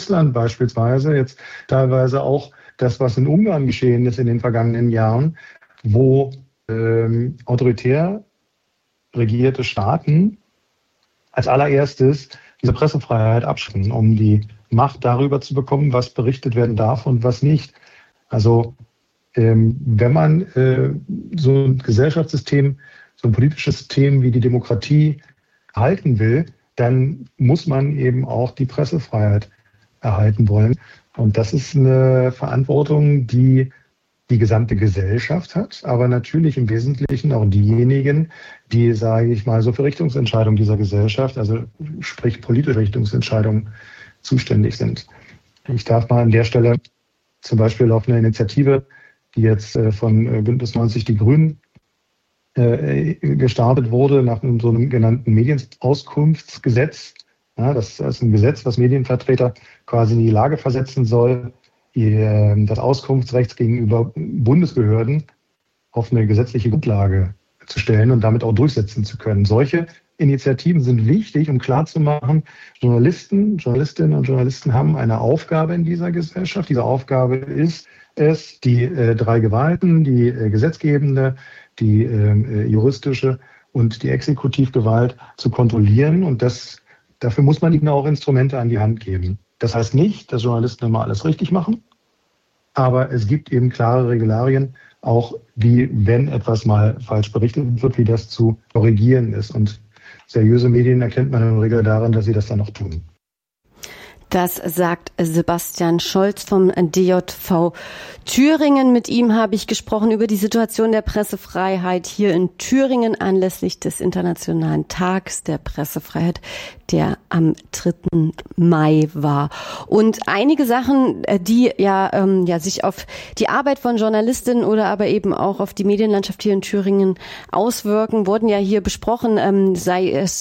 Russland beispielsweise, jetzt teilweise auch das, was in Ungarn geschehen ist in den vergangenen Jahren, wo autoritär regierte Staaten als allererstes diese Pressefreiheit abschaffen, um die Macht darüber zu bekommen, was berichtet werden darf und was nicht. Also wenn man so ein Gesellschaftssystem, so ein politisches System wie die Demokratie erhalten will, dann muss man eben auch die Pressefreiheit erhalten wollen. Und das ist eine Verantwortung, die die gesamte Gesellschaft hat, aber natürlich im Wesentlichen auch diejenigen, die, sage ich mal, so für Richtungsentscheidungen dieser Gesellschaft, also sprich politische Richtungsentscheidungen, zuständig sind. Ich darf mal an der Stelle zum Beispiel auf eine Initiative, die jetzt von Bündnis 90 Die Grünen gestartet wurde, nach so einem genannten Medienauskunftsgesetz. Ja, das ist ein Gesetz, was Medienvertreter quasi in die Lage versetzen soll, das Auskunftsrecht gegenüber Bundesbehörden auf eine gesetzliche Grundlage zu stellen und damit auch durchsetzen zu können. Solche Initiativen sind wichtig, um klarzumachen, Journalistinnen und Journalisten haben eine Aufgabe in dieser Gesellschaft. Diese Aufgabe ist es, die drei Gewalten, die gesetzgebende, die juristische und die Exekutivgewalt zu kontrollieren. Und dafür muss man ihnen auch Instrumente an die Hand geben. Das heißt nicht, dass Journalisten immer alles richtig machen, aber es gibt eben klare Regularien, auch wie, wenn etwas mal falsch berichtet wird, wie das zu korrigieren ist. Und seriöse Medien erkennt man in der Regel daran, dass sie das dann auch tun. Das sagt Sebastian Scholz vom DJV Thüringen. Mit ihm habe ich gesprochen über die Situation der Pressefreiheit hier in Thüringen anlässlich des Internationalen Tags der Pressefreiheit, der am 3. Mai war. Und einige Sachen, die sich auf die Arbeit von Journalistinnen oder aber eben auch auf die Medienlandschaft hier in Thüringen auswirken, wurden ja hier besprochen, sei es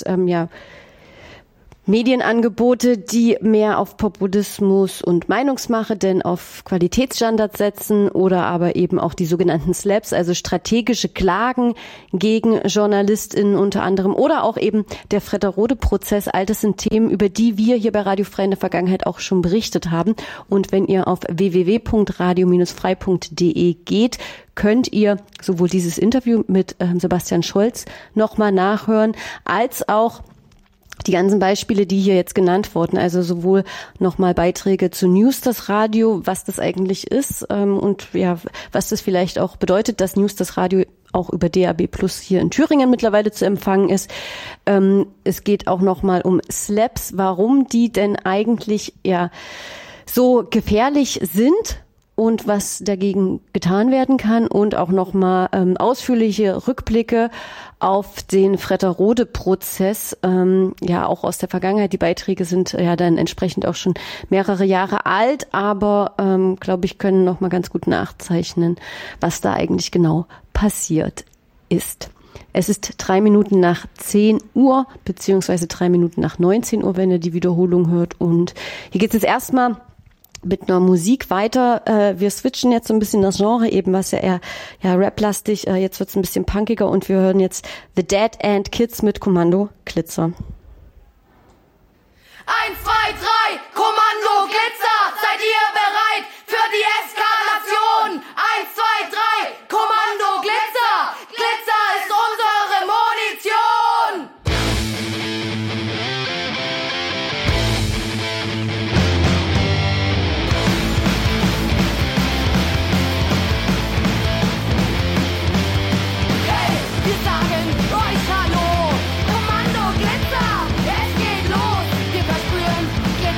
Medienangebote, die mehr auf Populismus und Meinungsmache, denn auf Qualitätsstandards setzen oder aber eben auch die sogenannten SLAPs, also strategische Klagen gegen JournalistInnen unter anderem oder auch eben der Fredder-Rode-Prozess. All das sind Themen, über die wir hier bei Radio Frei in der Vergangenheit auch schon berichtet haben. Und wenn ihr auf www.radio-frei.de geht, könnt ihr sowohl dieses Interview mit Sebastian Scholz nochmal nachhören, als auch die ganzen Beispiele, die hier jetzt genannt wurden, also sowohl nochmal Beiträge zu News das Radio, was das eigentlich ist und ja, was das vielleicht auch bedeutet, dass News das Radio auch über DAB Plus hier in Thüringen mittlerweile zu empfangen ist. Es geht auch nochmal um SLAPs, warum die denn eigentlich ja so gefährlich sind und was dagegen getan werden kann und auch nochmal ausführliche Rückblicke auf den Fredder-Rode-Prozess, auch aus der Vergangenheit. Die Beiträge sind ja dann entsprechend auch schon mehrere Jahre alt, aber glaube ich, können nochmal ganz gut nachzeichnen, was da eigentlich genau passiert ist. Es ist 3 Minuten nach 10 Uhr, beziehungsweise 3 Minuten nach 19 Uhr, wenn ihr die Wiederholung hört. Und hier geht es jetzt erstmal mit einer Musik weiter. Wir switchen jetzt so ein bisschen das Genre, eben was ja eher Rap-lastig. Jetzt wird's ein bisschen punkiger und wir hören jetzt The Dead End Kids mit Kommando Glitzer. 1, 2, 3, Kommando Glitzer, seid ihr bereit für die Eskalation? 1, 2, 3, Kommando Glitzer, Glitzer ist unsere Munition. Wir sagen euch Hallo, Kommando Glitzer, es geht los. Wir versprühen Glitzer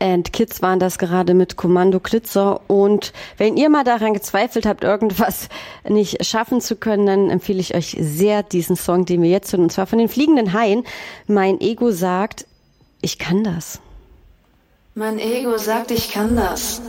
and Kids waren das gerade mit Kommando Glitzer. Und wenn ihr mal daran gezweifelt habt, irgendwas nicht schaffen zu können, dann empfehle ich euch sehr diesen Song, den wir jetzt hören. Und zwar von den Fliegenden Haien. Mein Ego sagt, ich kann das. Mein Ego sagt, ich kann das.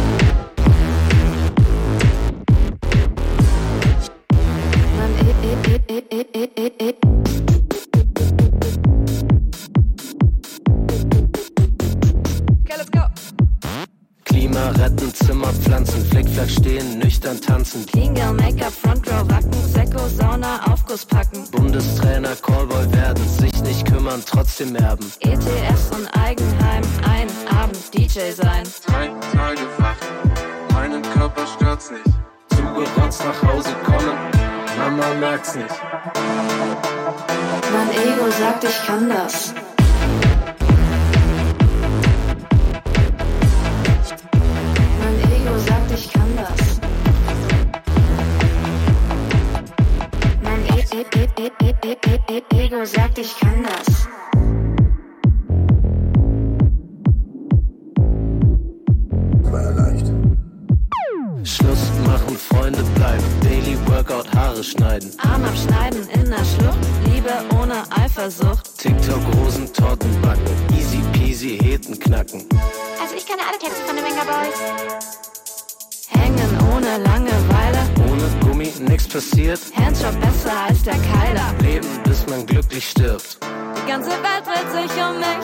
Klima retten, Zimmer pflanzen, Flickflack stehen, nüchtern tanzen. Clean Girl, Make-up, Front Row, Wacken, Sekko, Sauna, Aufguss packen. Bundestrainer, Callboy werden, sich nicht kümmern, trotzdem erben. ETFs und Eigenheim, ein Abend DJ sein. 3 Tage wach, meinen Körper stört's nicht. Zugerotzt nach Hause kommen, Mama merkt's nicht. Mein Ego sagt, ich kann das. Mein Ego sagt, ich kann das. Mein Ego sagt, ich kann das. War leicht. Schluss machen, Freunde bleiben, Daily Workout, Haare schneiden. Arm abschneiden in der Schlucht, Liebe ohne Eifersucht. TikTok, Rosen, Torten backen, easy peasy, Heten knacken. Also ich kenne alle Texte von den Venga Boys. Hängen ohne Langeweile. Ohne Gummi, nix passiert. Handjob besser als der Keiler. Leben, bis man glücklich stirbt. Die ganze Welt dreht sich um mich.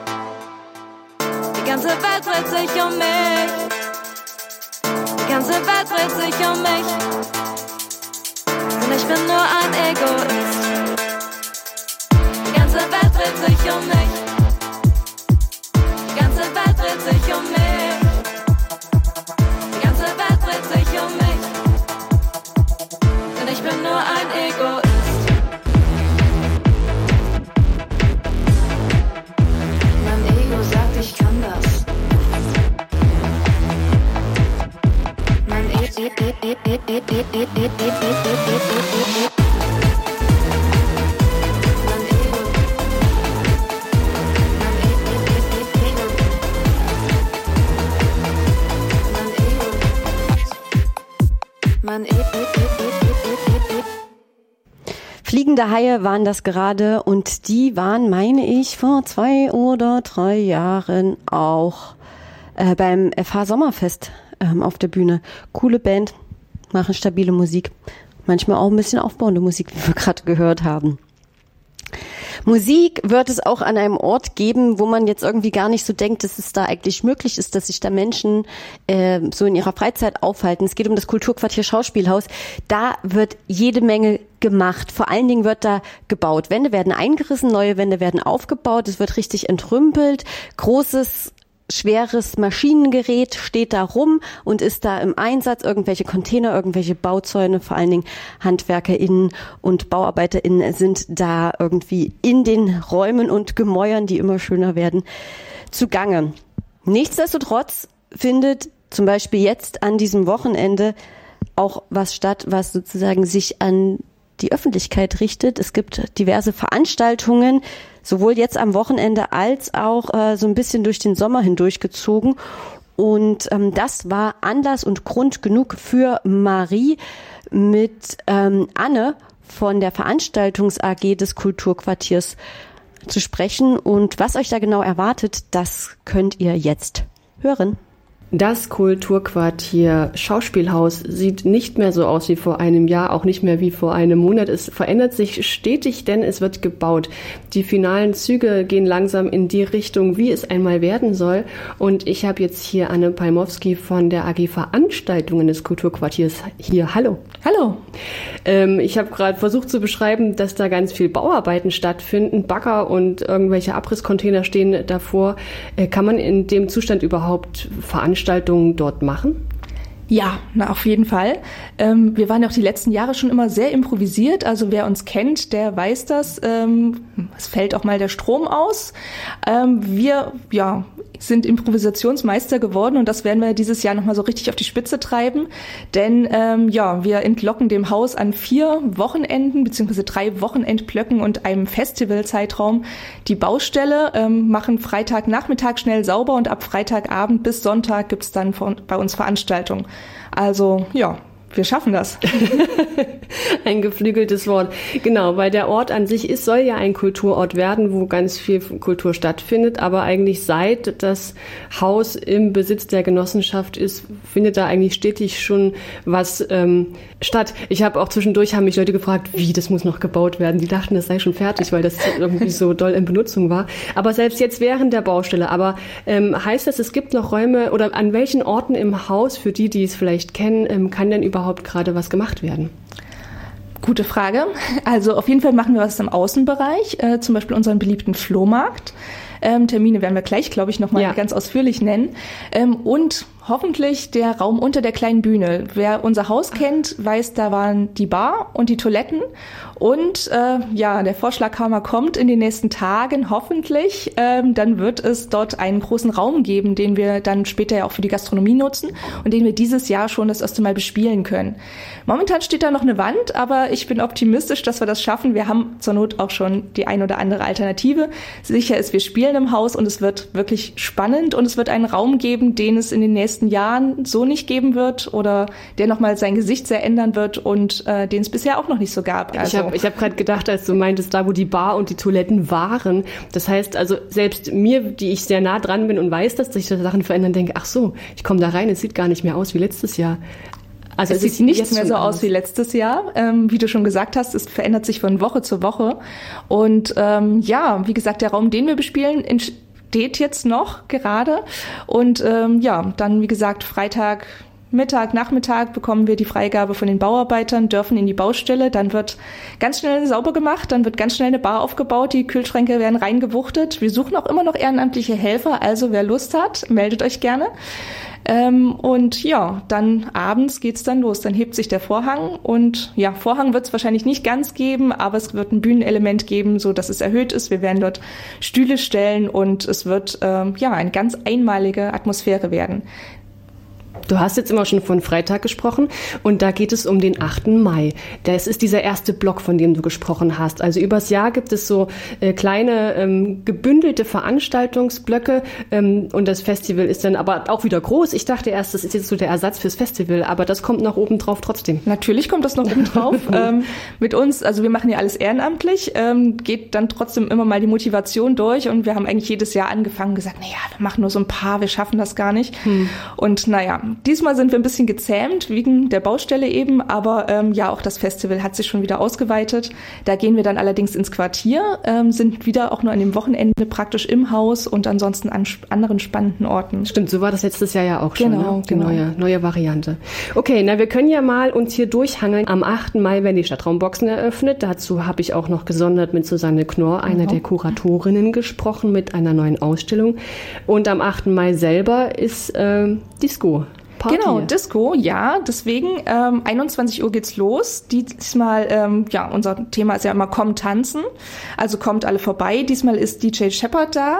Die ganze Welt dreht sich um mich. Die ganze Welt dreht sich um mich. Und ich bin nur ein Egoist. Die ganze Welt dreht sich um mich. Die ganze Welt dreht sich um mich. Die ganze Welt dreht sich um mich. Und ich bin nur ein Egoist. Mein Ego sagt, ich kann das. Mein Fliegende Haie waren das gerade und die waren, meine ich, vor 2 oder 3 Jahren auch beim FH Sommerfest auf der Bühne. Coole Band, machen stabile Musik, manchmal auch ein bisschen aufbauende Musik, wie wir gerade gehört haben. Musik wird es auch an einem Ort geben, wo man jetzt irgendwie gar nicht so denkt, dass es da eigentlich möglich ist, dass sich da Menschen so in ihrer Freizeit aufhalten. Es geht um das Kulturquartier Schauspielhaus. Da wird jede Menge gemacht. Vor allen Dingen wird da gebaut. Wände werden eingerissen, neue Wände werden aufgebaut. Es wird richtig entrümpelt. Großes, schweres Maschinengerät steht da rum und ist da im Einsatz. Irgendwelche Container, irgendwelche Bauzäune, vor allen Dingen HandwerkerInnen und BauarbeiterInnen sind da irgendwie in den Räumen und Gemäuern, die immer schöner werden, zugange. Nichtsdestotrotz findet zum Beispiel jetzt an diesem Wochenende auch was statt, was sozusagen sich an die Öffentlichkeit richtet. Es gibt diverse Veranstaltungen, sowohl jetzt am Wochenende als auch so ein bisschen durch den Sommer hindurchgezogen. Und das war Anlass und Grund genug für Marie mit Anne von der Veranstaltungs AG des Kulturquartiers zu sprechen. Und was euch da genau erwartet, das könnt ihr jetzt hören. Das Kulturquartier Schauspielhaus sieht nicht mehr so aus wie vor einem Jahr, auch nicht mehr wie vor einem Monat. Es verändert sich stetig, denn es wird gebaut. Die finalen Züge gehen langsam in die Richtung, wie es einmal werden soll. Und ich habe jetzt hier Anne Palmowski von der AG Veranstaltungen des Kulturquartiers hier. Hallo. Hallo. Ich habe gerade versucht zu beschreiben, dass da ganz viel Bauarbeiten stattfinden. Bagger und irgendwelche Abrisscontainer stehen davor. Kann man in dem Zustand überhaupt Veranstaltungen dort machen? Ja, auf jeden Fall. Wir waren ja auch die letzten Jahre schon immer sehr improvisiert. Also wer uns kennt, der weiß das. Es fällt auch mal der Strom aus. Wir sind Improvisationsmeister geworden und das werden wir dieses Jahr nochmal so richtig auf die Spitze treiben. Denn wir entlocken dem Haus an 4 Wochenenden bzw. 3 Wochenendblöcken und einem Festivalzeitraum die Baustelle, machen Freitagnachmittag schnell sauber und ab Freitagabend bis Sonntag gibt's dann bei uns Veranstaltungen. Also wir schaffen das. Ein geflügeltes Wort. Genau, weil der Ort an sich soll ja ein Kulturort werden, wo ganz viel Kultur stattfindet. Aber eigentlich seit das Haus im Besitz der Genossenschaft ist, findet da eigentlich stetig schon was statt. Ich habe auch zwischendurch, haben mich Leute gefragt, wie, das muss noch gebaut werden. Die dachten, das sei schon fertig, weil das irgendwie so doll in Benutzung war. Aber selbst jetzt während der Baustelle. Aber heißt das, es gibt noch Räume oder an welchen Orten im Haus, für die es vielleicht kennen, kann denn überhaupt gerade was gemacht werden? Gute Frage. Also auf jeden Fall machen wir was im Außenbereich, zum Beispiel unseren beliebten Flohmarkt. Termine werden wir gleich, glaube ich, nochmal ganz ausführlich nennen. Und hoffentlich der Raum unter der kleinen Bühne. Wer unser Haus kennt, weiß, da waren die Bar und die Toiletten. Und der Vorschlaghammer kommt in den nächsten Tagen, hoffentlich. Dann wird es dort einen großen Raum geben, den wir dann später ja auch für die Gastronomie nutzen und den wir dieses Jahr schon das erste Mal bespielen können. Momentan steht da noch eine Wand, aber ich bin optimistisch, dass wir das schaffen. Wir haben zur Not auch schon die ein oder andere Alternative. Sicher ist, wir spielen im Haus und es wird wirklich spannend und es wird einen Raum geben, den es in den nächsten Jahren so nicht geben wird oder der nochmal sein Gesicht sehr ändern wird und den es bisher auch noch nicht so gab. Also, ich hab gerade gedacht, als du meintest, da wo die Bar und die Toiletten waren, das heißt also selbst mir, die ich sehr nah dran bin und weiß, dass sich da Sachen verändern, denke, ach so, ich komme da rein, es sieht gar nicht mehr aus wie letztes Jahr. Also es sieht nicht mehr so aus wie letztes Jahr. Wie du schon gesagt hast, es verändert sich von Woche zu Woche. Und wie gesagt, der Raum, den wir bespielen, entsteht jetzt noch gerade. Und dann, wie gesagt, Nachmittag bekommen wir die Freigabe von den Bauarbeitern, dürfen in die Baustelle. Dann wird ganz schnell sauber gemacht, dann wird ganz schnell eine Bar aufgebaut, die Kühlschränke werden reingewuchtet. Wir suchen auch immer noch ehrenamtliche Helfer, also wer Lust hat, meldet euch gerne. Dann abends geht's dann los. Dann hebt sich der Vorhang und Vorhang wird es wahrscheinlich nicht ganz geben, aber es wird ein Bühnenelement geben, so dass es erhöht ist. Wir werden dort Stühle stellen und es wird eine ganz einmalige Atmosphäre werden. Du hast jetzt immer schon von Freitag gesprochen und da geht es um den 8. Mai. Das ist dieser erste Block, von dem du gesprochen hast. Also übers Jahr gibt es so kleine gebündelte Veranstaltungsblöcke und das Festival ist dann aber auch wieder groß. Ich dachte erst, das ist jetzt so der Ersatz fürs Festival, aber das kommt noch oben drauf trotzdem. Natürlich kommt das noch oben drauf. Mit uns, also wir machen ja alles ehrenamtlich, geht dann trotzdem immer mal die Motivation durch und wir haben eigentlich jedes Jahr angefangen und gesagt, wir machen nur so ein paar, wir schaffen das gar nicht. Und diesmal sind wir ein bisschen gezähmt wegen der Baustelle eben, aber auch das Festival hat sich schon wieder ausgeweitet. Da gehen wir dann allerdings ins Quartier, sind wieder auch nur an dem Wochenende praktisch im Haus und ansonsten an anderen spannenden Orten. Stimmt, so war das letztes Jahr ja auch schon. Genau, ne? Neue Variante. Okay, wir können ja mal uns hier durchhangeln. Am 8. Mai werden die Stadtraumboxen eröffnet. Dazu habe ich auch noch gesondert mit Susanne Knorr, einer der Kuratorinnen, gesprochen mit einer neuen Ausstellung. Und am 8. Mai selber ist Disco. Party. Genau, Disco, deswegen 21 Uhr geht's los. Diesmal, unser Thema ist ja immer Kommt tanzen, also kommt alle vorbei. Diesmal ist DJ Shepard da.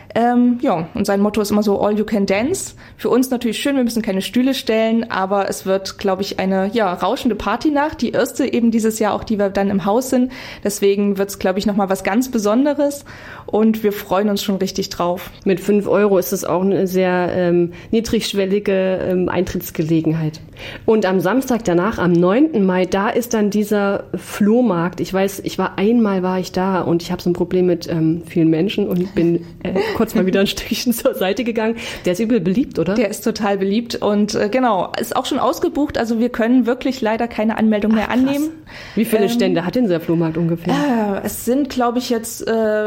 Und sein Motto ist immer so All You Can Dance. Für uns natürlich schön, wir müssen keine Stühle stellen, aber es wird, glaube ich, eine rauschende Partynacht. Die erste eben dieses Jahr auch, die wir dann im Haus sind. Deswegen wird's, glaube ich, nochmal was ganz Besonderes und wir freuen uns schon richtig drauf. Mit 5 € ist es auch eine sehr niedrigschwellige Eintrittsgelegenheit. Und am Samstag danach, am 9. Mai, da ist dann dieser Flohmarkt. Ich weiß, einmal war ich da und ich habe so ein Problem mit vielen Menschen und bin kurz mal wieder ein Stückchen zur Seite gegangen. Der ist übel beliebt, oder? Der ist total beliebt und ist auch schon ausgebucht. Also wir können wirklich leider keine Anmeldung mehr annehmen. Wie viele Stände hat denn der Flohmarkt ungefähr? Es sind, glaube ich, jetzt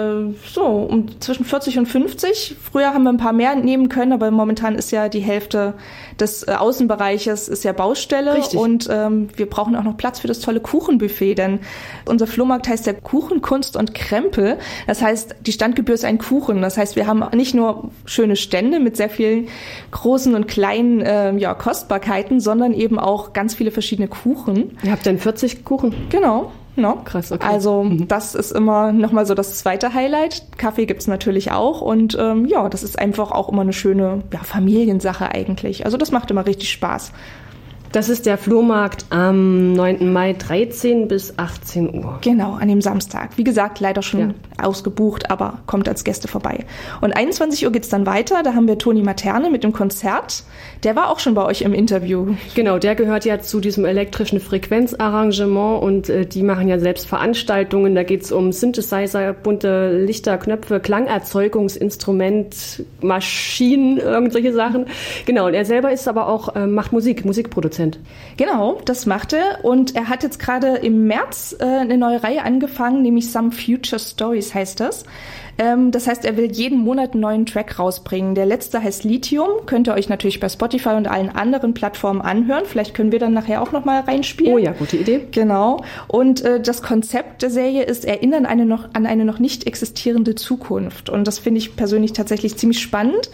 zwischen 40 und 50. Früher haben wir ein paar mehr nehmen können, aber momentan ist ja die Hälfte des Außenbereiches ist ja Baustelle. Richtig. Und wir brauchen auch noch Platz für das tolle Kuchenbuffet, denn unser Flohmarkt heißt ja Kuchen, Kunst und Krempel. Das heißt, die Standgebühr ist ein Kuchen. Das heißt, wir Wir haben nicht nur schöne Stände mit sehr vielen großen und kleinen Kostbarkeiten, sondern eben auch ganz viele verschiedene Kuchen. Ihr habt dann 40 Kuchen? Genau. No. Krass, okay. Also das ist immer nochmal so das zweite Highlight. Kaffee gibt's natürlich auch und das ist einfach auch immer eine schöne Familiensache eigentlich. Also das macht immer richtig Spaß. Das ist der Flohmarkt am 9. Mai, 13 bis 18 Uhr. Genau, an dem Samstag. Wie gesagt, leider schon ausgebucht, aber kommt als Gäste vorbei. Und 21 Uhr geht's dann weiter. Da haben wir Toni Materne mit dem Konzert. Der war auch schon bei euch im Interview. Genau, der gehört ja zu diesem elektrischen Frequenzarrangement und die machen ja selbst Veranstaltungen. Da geht's um Synthesizer, bunte Lichter, Knöpfe, Klangerzeugungsinstrument, Maschinen, irgendwelche Sachen. Genau, und er selber ist aber auch, macht Musikproduzent. Genau, das macht er. Und er hat jetzt gerade im März eine neue Reihe angefangen, nämlich Some Future Stories heißt das. Das heißt, er will jeden Monat einen neuen Track rausbringen. Der letzte heißt Lithium. Könnt ihr euch natürlich bei Spotify und allen anderen Plattformen anhören. Vielleicht können wir dann nachher auch noch mal reinspielen. Oh ja, gute Idee. Genau. Und das Konzept der Serie ist Erinnern an eine noch nicht existierende Zukunft. Und das finde ich persönlich tatsächlich ziemlich spannend.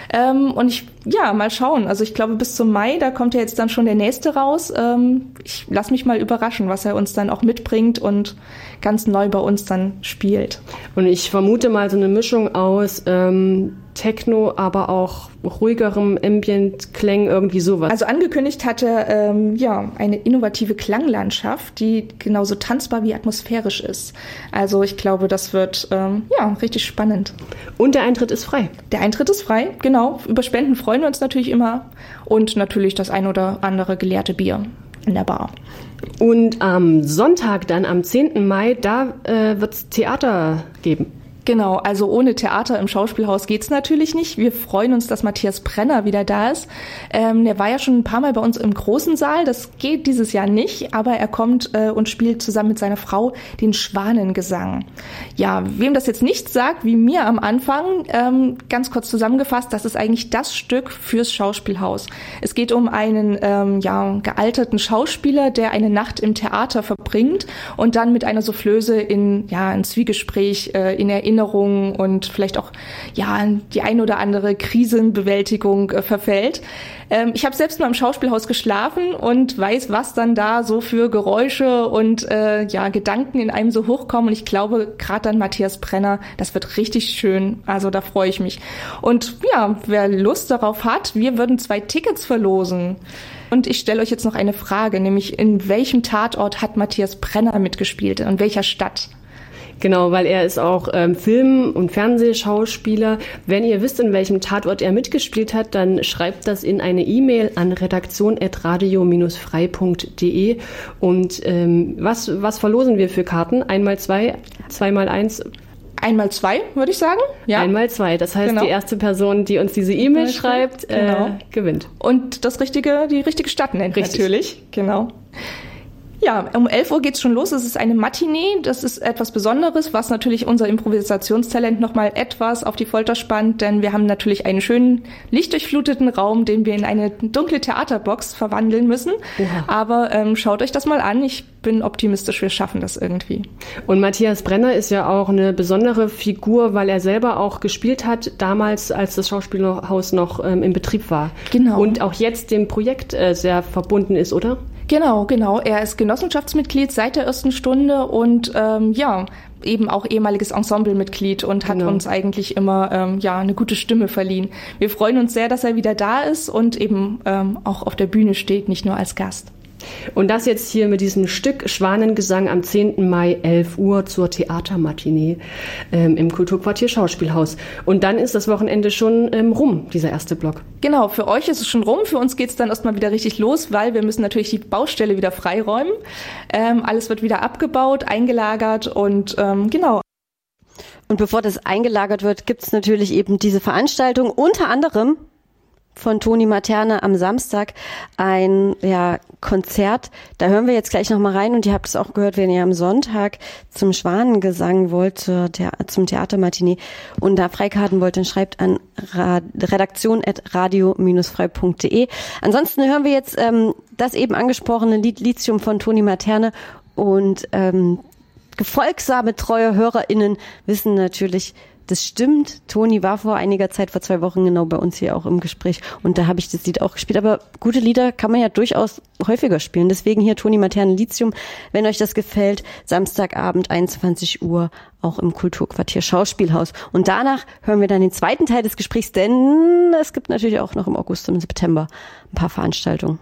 Und mal schauen. Also ich glaube, bis zum Mai, da kommt ja jetzt dann schon der nächste raus. Ich lasse mich mal überraschen, was er uns dann auch mitbringt und ganz neu bei uns dann spielt. Und ich vermute mal so eine Mischung aus Techno, aber auch ruhigerem Ambient-Klängen, irgendwie sowas. Also angekündigt hat er eine innovative Klanglandschaft, die genauso tanzbar wie atmosphärisch ist. Also ich glaube, das wird richtig spannend. Und der Eintritt ist frei. Der Eintritt ist frei, genau. Über Spenden freuen wir uns natürlich immer. Und natürlich das ein oder andere geleerte Bier in der Bar. Und am Sonntag, dann am 10. Mai, da wird es Theater geben. Genau, also ohne Theater im Schauspielhaus geht's natürlich nicht. Wir freuen uns, dass Matthias Brenner wieder da ist. Der war ja schon ein paar Mal bei uns im großen Saal. Das geht dieses Jahr nicht, aber er kommt und spielt zusammen mit seiner Frau den Schwanengesang. Ja, wem das jetzt nichts sagt, wie mir am Anfang, ganz kurz zusammengefasst, das ist eigentlich das Stück fürs Schauspielhaus. Es geht um einen gealterten Schauspieler, der eine Nacht im Theater verbringt und dann mit einer Soufflöse in ein Zwiegespräch in Erinnerung und vielleicht auch die ein oder andere Krisenbewältigung verfällt. Ich habe selbst mal im Schauspielhaus geschlafen und weiß, was dann da so für Geräusche und Gedanken in einem so hochkommen. Und ich glaube, gerade dann Matthias Brenner, das wird richtig schön. Also da freue ich mich. Und wer Lust darauf hat, wir würden 2 Tickets verlosen. Und ich stelle euch jetzt noch eine Frage, nämlich in welchem Tatort hat Matthias Brenner mitgespielt? In welcher Stadt? Genau, weil er ist auch Film- und Fernsehschauspieler. Wenn ihr wisst, in welchem Tatort er mitgespielt hat, dann schreibt das in eine E-Mail an redaktion@radio-frei.de. Und was verlosen wir für Karten? 1x2, 2x1? 1x2, würde ich sagen. Ja. 1x2. Das heißt, die erste Person, die uns diese E-Mail schreibt, gewinnt. Und die richtige Stadt nennt natürlich. Genau. Ja, um 11 Uhr geht's schon los. Es ist eine Matinee. Das ist etwas Besonderes, was natürlich unser Improvisationstalent nochmal etwas auf die Folter spannt, denn wir haben natürlich einen schönen, lichtdurchfluteten Raum, den wir in eine dunkle Theaterbox verwandeln müssen. Oha. Aber schaut euch das mal an. Ich bin optimistisch, wir schaffen das irgendwie. Und Matthias Brenner ist ja auch eine besondere Figur, weil er selber auch gespielt hat, damals, als das Schauspielhaus noch im Betrieb war. Genau. Und auch jetzt dem Projekt sehr verbunden ist, oder? Genau. Er ist Genossenschaftsmitglied seit der ersten Stunde und eben auch ehemaliges Ensemblemitglied und hat uns eigentlich immer eine gute Stimme verliehen. Wir freuen uns sehr, dass er wieder da ist und eben auch auf der Bühne steht, nicht nur als Gast. Und das jetzt hier mit diesem Stück Schwanengesang am 10. Mai, 11 Uhr zur Theatermatinee im Kulturquartier Schauspielhaus. Und dann ist das Wochenende schon rum, dieser erste Block. Genau, für euch ist es schon rum. Für uns geht's dann erstmal wieder richtig los, weil wir müssen natürlich die Baustelle wieder freiräumen. Alles wird wieder abgebaut, eingelagert und genau. Und bevor das eingelagert wird, gibt's natürlich eben diese Veranstaltung, unter anderem von Toni Materne am Samstag ein Konzert. Da hören wir jetzt gleich noch mal rein und ihr habt es auch gehört, wenn ihr am Sonntag zum Schwanengesang wollt, zum Theatermatinee und da Freikarten wollt, dann schreibt an redaktion@radio-frei.de. Ansonsten hören wir jetzt das eben angesprochene Lied Lithium von Toni Materne und gefolgsame, treue HörerInnen wissen natürlich, das stimmt. Toni war vor einiger Zeit, vor 2 Wochen genau bei uns hier auch im Gespräch und da habe ich das Lied auch gespielt. Aber gute Lieder kann man ja durchaus häufiger spielen. Deswegen hier Toni Materne Lithium, wenn euch das gefällt, Samstagabend 21 Uhr auch im Kulturquartier Schauspielhaus. Und danach hören wir dann den zweiten Teil des Gesprächs, denn es gibt natürlich auch noch im August und im September ein paar Veranstaltungen.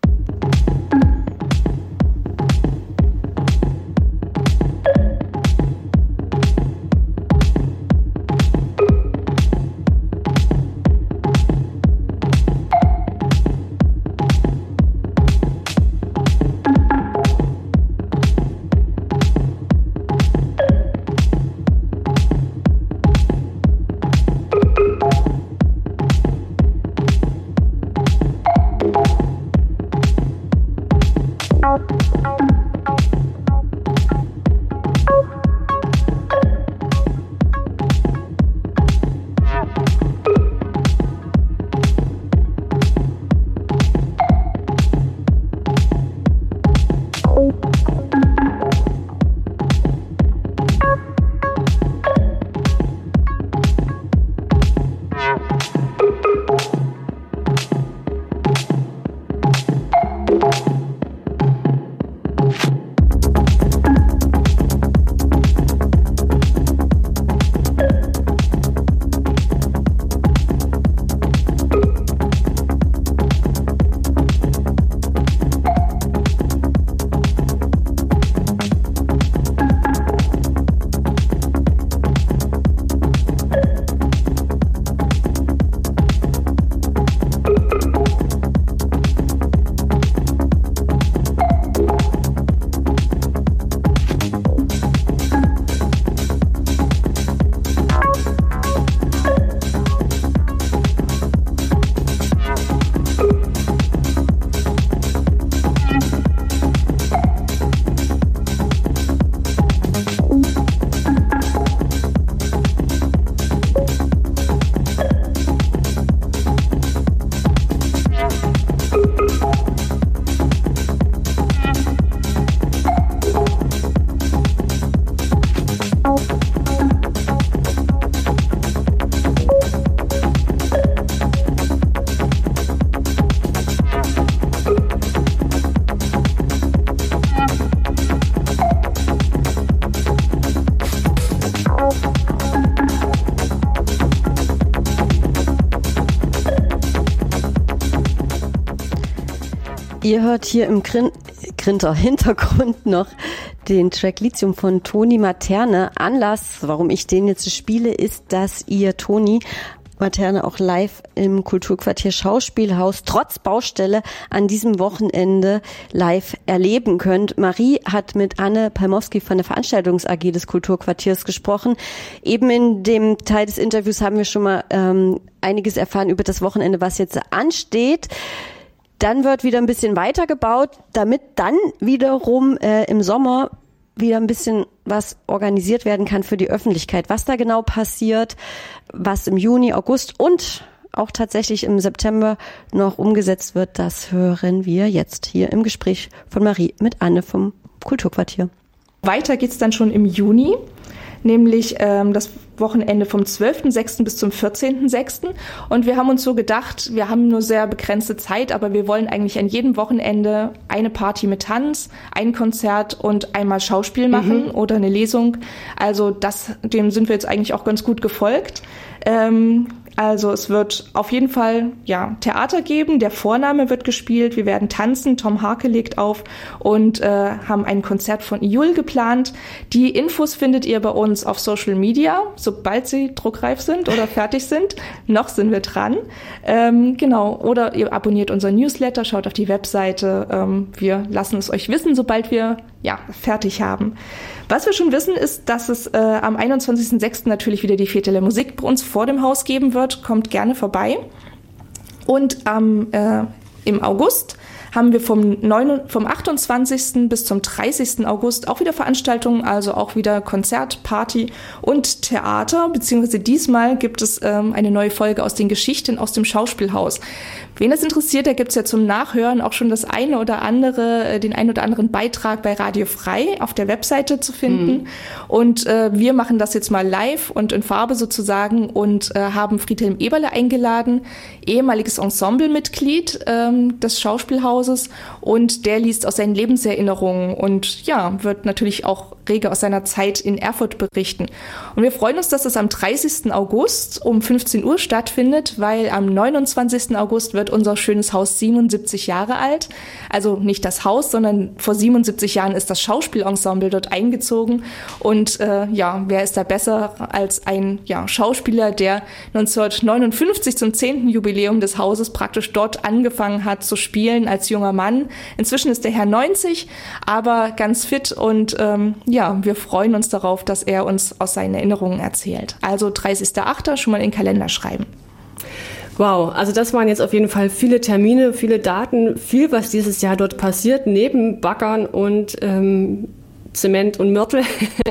Ihr hört hier im Hintergrund noch den Track Lithium von Toni Materne. Anlass, warum ich den jetzt spiele, ist, dass ihr Toni Materne auch live im Kulturquartier Schauspielhaus trotz Baustelle an diesem Wochenende live erleben könnt. Marie hat mit Anne Palmowski von der Veranstaltungs AG des Kulturquartiers gesprochen. Eben in dem Teil des Interviews haben wir schon mal einiges erfahren über das Wochenende, was jetzt ansteht. Dann wird wieder ein bisschen weitergebaut, damit dann wiederum im Sommer wieder ein bisschen was organisiert werden kann für die Öffentlichkeit. Was da genau passiert, was im Juni, August und auch tatsächlich im September noch umgesetzt wird, das hören wir jetzt hier im Gespräch von Marie mit Anne vom Kulturquartier. Weiter geht's dann schon im Juni, nämlich das Wochenende vom 12.06. bis zum 14.06. Und wir haben uns so gedacht, wir haben nur sehr begrenzte Zeit, aber wir wollen eigentlich an jedem Wochenende eine Party mit Tanz, ein Konzert und einmal Schauspiel machen oder eine Lesung. Also dem sind wir jetzt eigentlich auch ganz gut gefolgt. Also es wird auf jeden Fall Theater geben, der Vorname wird gespielt, wir werden tanzen, Tom Harke legt auf und haben ein Konzert von Iul geplant. Die Infos findet ihr bei uns auf Social Media, sobald sie druckreif sind oder fertig sind. Noch sind wir dran. Genau, oder ihr abonniert unseren Newsletter, schaut auf die Webseite. Wir lassen es euch wissen, sobald wir fertig haben. Was wir schon wissen, ist, dass es am 21.06. natürlich wieder die Fete der Musik bei uns vor dem Haus geben wird. Kommt gerne vorbei. Und im August haben wir vom 28. bis zum 30. August auch wieder Veranstaltungen, also auch wieder Konzert, Party und Theater, beziehungsweise diesmal gibt es eine neue Folge aus den Geschichten aus dem Schauspielhaus. Wen das interessiert, da gibt's ja zum Nachhören auch schon den ein oder anderen Beitrag bei Radio Frei auf der Webseite zu finden. Und wir machen das jetzt mal live und in Farbe sozusagen und haben Friedhelm Eberle eingeladen, ehemaliges Ensemblemitglied des Schauspielhauses, und der liest aus seinen Lebenserinnerungen und wird natürlich auch rege aus seiner Zeit in Erfurt berichten. Und wir freuen uns, dass das am 30. August um 15 Uhr stattfindet, weil am 29. August wird unser schönes Haus 77 Jahre alt. Also nicht das Haus, sondern vor 77 Jahren ist das Schauspielensemble dort eingezogen. Und wer ist da besser als ein Schauspieler, der 1959 zum 10. Jubiläum des Hauses praktisch dort angefangen hat zu spielen als junger Mann. Inzwischen ist der Herr 90, aber ganz fit und wir freuen uns darauf, dass er uns aus seinen Erinnerungen erzählt. Also 30.08. schon mal in den Kalender schreiben. Wow, also das waren jetzt auf jeden Fall viele Termine, viele Daten, viel, was dieses Jahr dort passiert, neben Baggern und Zement und Mörtel.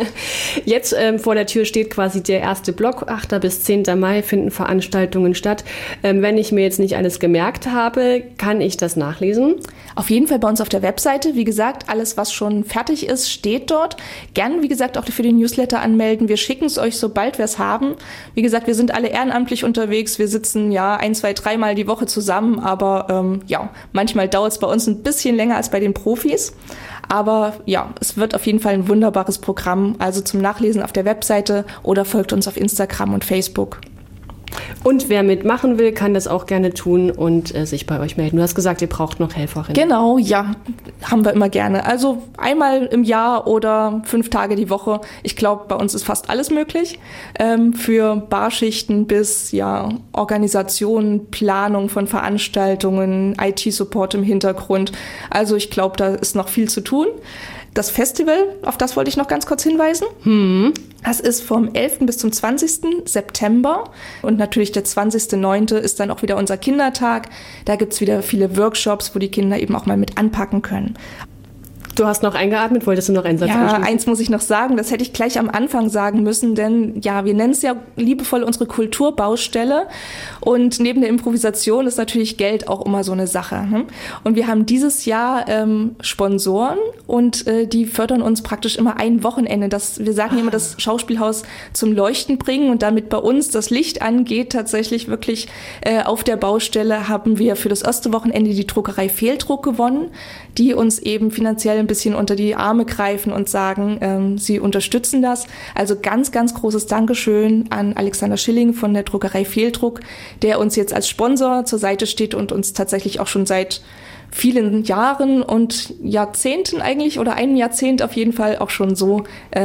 Jetzt vor der Tür steht quasi der erste Block. 8. bis 10. Mai finden Veranstaltungen statt. Wenn ich mir jetzt nicht alles gemerkt habe, kann ich das nachlesen? Auf jeden Fall bei uns auf der Webseite. Wie gesagt, alles, was schon fertig ist, steht dort. Gern, wie gesagt, auch für den Newsletter anmelden. Wir schicken es euch, sobald wir es haben. Wie gesagt, wir sind alle ehrenamtlich unterwegs. Wir sitzen 1, 2, 3 Mal die Woche zusammen. Aber manchmal dauert es bei uns ein bisschen länger als bei den Profis. Aber es wird auf jeden Fall ein wunderbares Programm. Also zum Nachlesen auf der Webseite oder folgt uns auf Instagram und Facebook. Und wer mitmachen will, kann das auch gerne tun und sich bei euch melden. Du hast gesagt, ihr braucht noch Helferinnen. Genau, haben wir immer gerne. Also einmal im Jahr oder 5 Tage die Woche. Ich glaube, bei uns ist fast alles möglich. Für Barschichten bis Organisation, Planung von Veranstaltungen, IT-Support im Hintergrund. Also ich glaube, da ist noch viel zu tun. Das Festival, auf das wollte ich noch ganz kurz hinweisen. Das ist vom 11. bis zum 20. September. Und natürlich der 20.09. ist dann auch wieder unser Kindertag. Da gibt's wieder viele Workshops, wo die Kinder eben auch mal mit anpacken können. Du hast noch eingeatmet, wolltest du noch einen Satz anschließen? Eins muss ich noch sagen, das hätte ich gleich am Anfang sagen müssen, denn wir nennen es ja liebevoll unsere Kulturbaustelle und neben der Improvisation ist natürlich Geld auch immer so eine Sache. Und wir haben dieses Jahr Sponsoren und die fördern uns praktisch immer ein Wochenende. Wir sagen immer, das Schauspielhaus zum Leuchten bringen und damit bei uns das Licht angeht, tatsächlich wirklich auf der Baustelle haben wir für das erste Wochenende die Druckerei Fehldruck gewonnen, die uns eben finanziell ein bisschen unter die Arme greifen und sagen, sie unterstützen das. Also ganz, ganz großes Dankeschön an Alexander Schilling von der Druckerei Fehldruck, der uns jetzt als Sponsor zur Seite steht und uns tatsächlich auch schon seit vielen Jahren und Jahrzehnten eigentlich oder einem Jahrzehnt auf jeden Fall auch schon so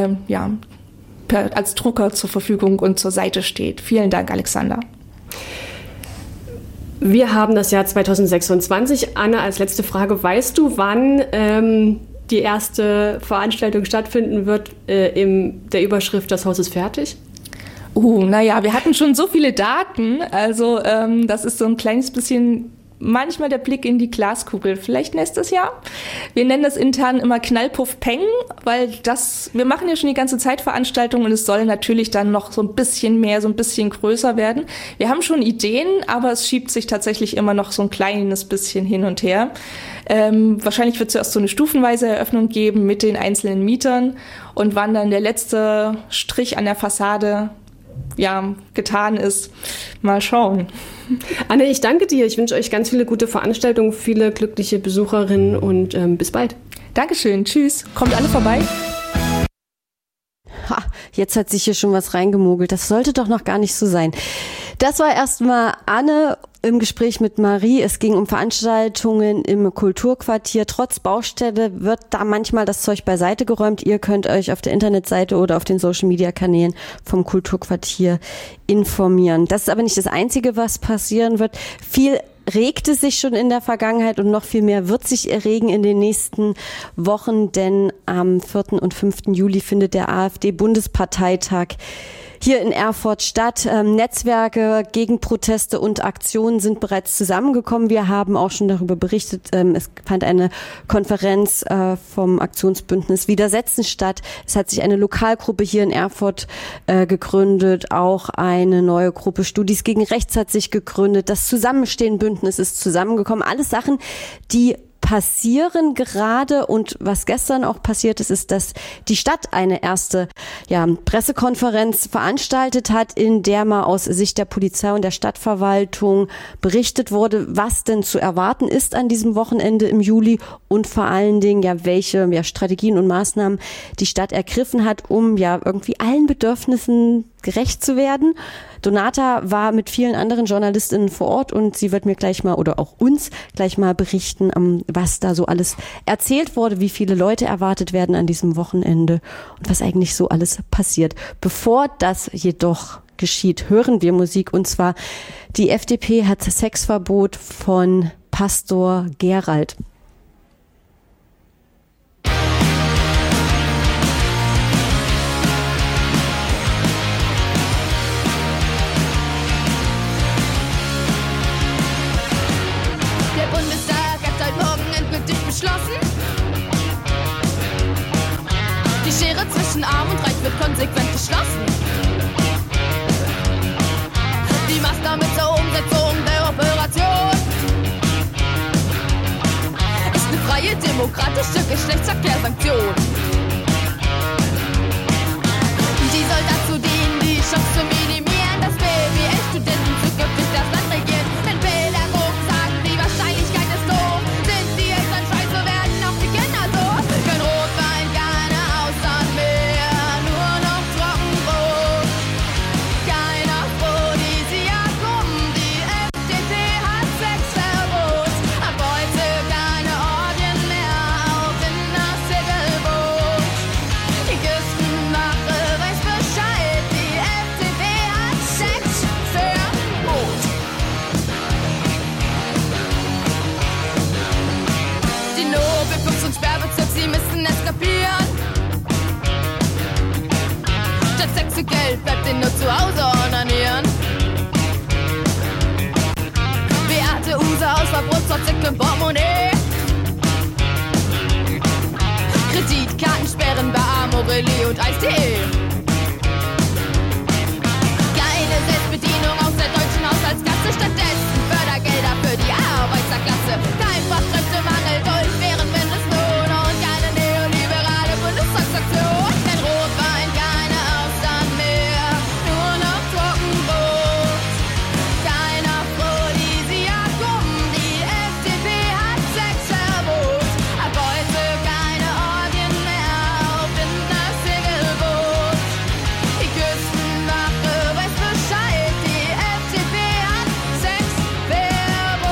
als Drucker zur Verfügung und zur Seite steht. Vielen Dank, Alexander. Wir haben das Jahr 2026. Anne, als letzte Frage, weißt du, wann die erste Veranstaltung stattfinden wird in der Überschrift "Das Haus ist fertig"? Wir hatten schon so viele Daten, also das ist so ein kleines bisschen manchmal der Blick in die Glaskugel. Vielleicht nächstes Jahr. Wir nennen das intern immer Knallpuff Peng, weil wir machen ja schon die ganze Zeit Veranstaltungen und es soll natürlich dann noch so ein bisschen mehr, so ein bisschen größer werden. Wir haben schon Ideen, aber es schiebt sich tatsächlich immer noch so ein kleines bisschen hin und her. Wahrscheinlich wird es zuerst so eine stufenweise Eröffnung geben mit den einzelnen Mietern und wann dann der letzte Strich an der Fassade getan ist. Mal schauen. Anne, ich danke dir. Ich wünsche euch ganz viele gute Veranstaltungen, viele glückliche Besucherinnen und bis bald. Dankeschön. Tschüss. Kommt alle vorbei. Jetzt hat sich hier schon was reingemogelt. Das sollte doch noch gar nicht so sein. Das war erstmal Anne im Gespräch mit Marie. Es ging um Veranstaltungen im Kulturquartier. Trotz Baustelle wird da manchmal das Zeug beiseite geräumt. Ihr könnt euch auf der Internetseite oder auf den Social-Media-Kanälen vom Kulturquartier informieren. Das ist aber nicht das Einzige, was passieren wird. Viel regte sich schon in der Vergangenheit und noch viel mehr wird sich erregen in den nächsten Wochen, denn am 4. und 5. Juli findet der AfD-Bundesparteitag Hier in Erfurt Stadt. Netzwerke, Gegenproteste und Aktionen sind bereits zusammengekommen. Wir haben auch schon darüber berichtet. Es fand eine Konferenz vom Aktionsbündnis Widersetzen statt. Es hat sich eine Lokalgruppe hier in Erfurt gegründet. Auch eine neue Gruppe Studis gegen Rechts hat sich gegründet. Das Zusammenstehen-Bündnis ist zusammengekommen. Alles Sachen, die passieren gerade, und was gestern auch passiert ist, dass die Stadt eine erste Pressekonferenz veranstaltet hat, in der mal aus Sicht der Polizei und der Stadtverwaltung berichtet wurde, was denn zu erwarten ist an diesem Wochenende im Juli und vor allen Dingen welche Strategien und Maßnahmen die Stadt ergriffen hat, um irgendwie allen Bedürfnissen gerecht zu werden. Donata war mit vielen anderen JournalistInnen vor Ort und sie wird mir gleich mal oder auch uns gleich mal berichten, was da so alles erzählt wurde, wie viele Leute erwartet werden an diesem Wochenende und was eigentlich so alles passiert. Bevor das jedoch geschieht, hören wir Musik, und zwar die FDP hat Sexverbot von Pastor Gerald. Die Schere zwischen Arm und Reich wird konsequent geschlossen. Die Maßnahme zur Umsetzung der Operation ist eine freie, demokratische Geschlechtsverkehrssanktion. Die soll dazu dienen, die Schocks zu minimieren, dass BWL-Studenten zukünftig das Land regieren. Denn Pädagogen sagen, die Wahrscheinlichkeit ist hoch. Sind die Eltern scheiße, werden auch die Kinder so. Kein Rotwein, keine Austern mehr, nur noch Trockenbrot. Kein Aphrodisiakum, die FDP hat Sexverbot. Ab heute keine Orgien mehr, auch in das Segelboot. Die Küstenwache weiß Bescheid, die FDP hat Sexverbot. Die Nobelkunst und Sperrbezirk, sie müssen es kapieren. Statt Sex für Geld bleibt ihr nur zu Hause onanieren. Beate Use aus Verbotsortzeck im Portemonnaie. Kreditkartensperren bei Amorelli und Eis.de. Keine Selbstbedienung aus der deutschen Haushaltskasse, stattdessen Fördergelder für die Arbeiterklasse. Kein Fachkräftemangel durch während Mindestlohn und keine neoliberale Bundestagsaktion. Kein Rotwein, keine Austern mehr, nur noch Trockenbrot. Kein Aphrodisiakum, die FDP hat Sexverbot. Ab heute keine Orgien mehr, auf in das Segelboot. Die Küstenwache weiß Bescheid, die FDP hat Sexverbot.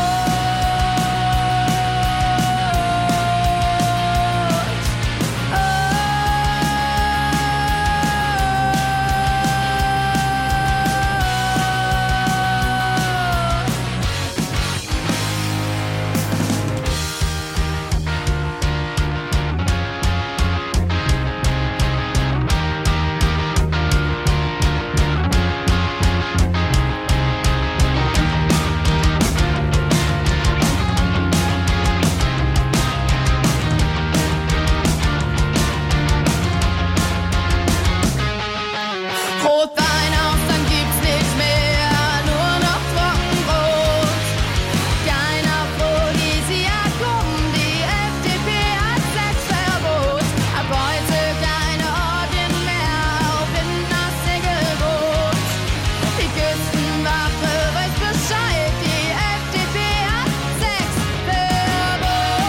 Rotwein aus, dann gibt's nicht mehr, nur noch Trockenbrot. Kein Aphrodisiakum, die FDP hat Sexverbot. Ab heute keine Orgien mehr, auf in das Segelboot. Die Küstenwache weiß Bescheid, die FDP hat Sexverbot.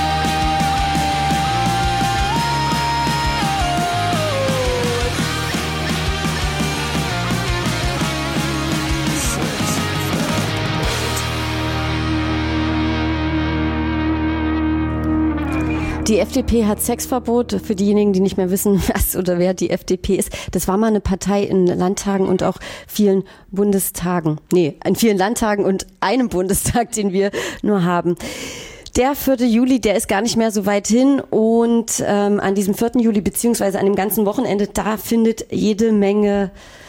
Die FDP hat Sexverbot. Für diejenigen, die nicht mehr wissen, was oder wer die FDP ist. Das war mal eine Partei in Landtagen und auch vielen Bundestagen. Nee, in vielen Landtagen und einem Bundestag, den wir nur haben. Der 4. Juli, der ist gar nicht mehr so weit hin, und an diesem 4. Juli beziehungsweise an dem ganzen Wochenende, da findet jede Menge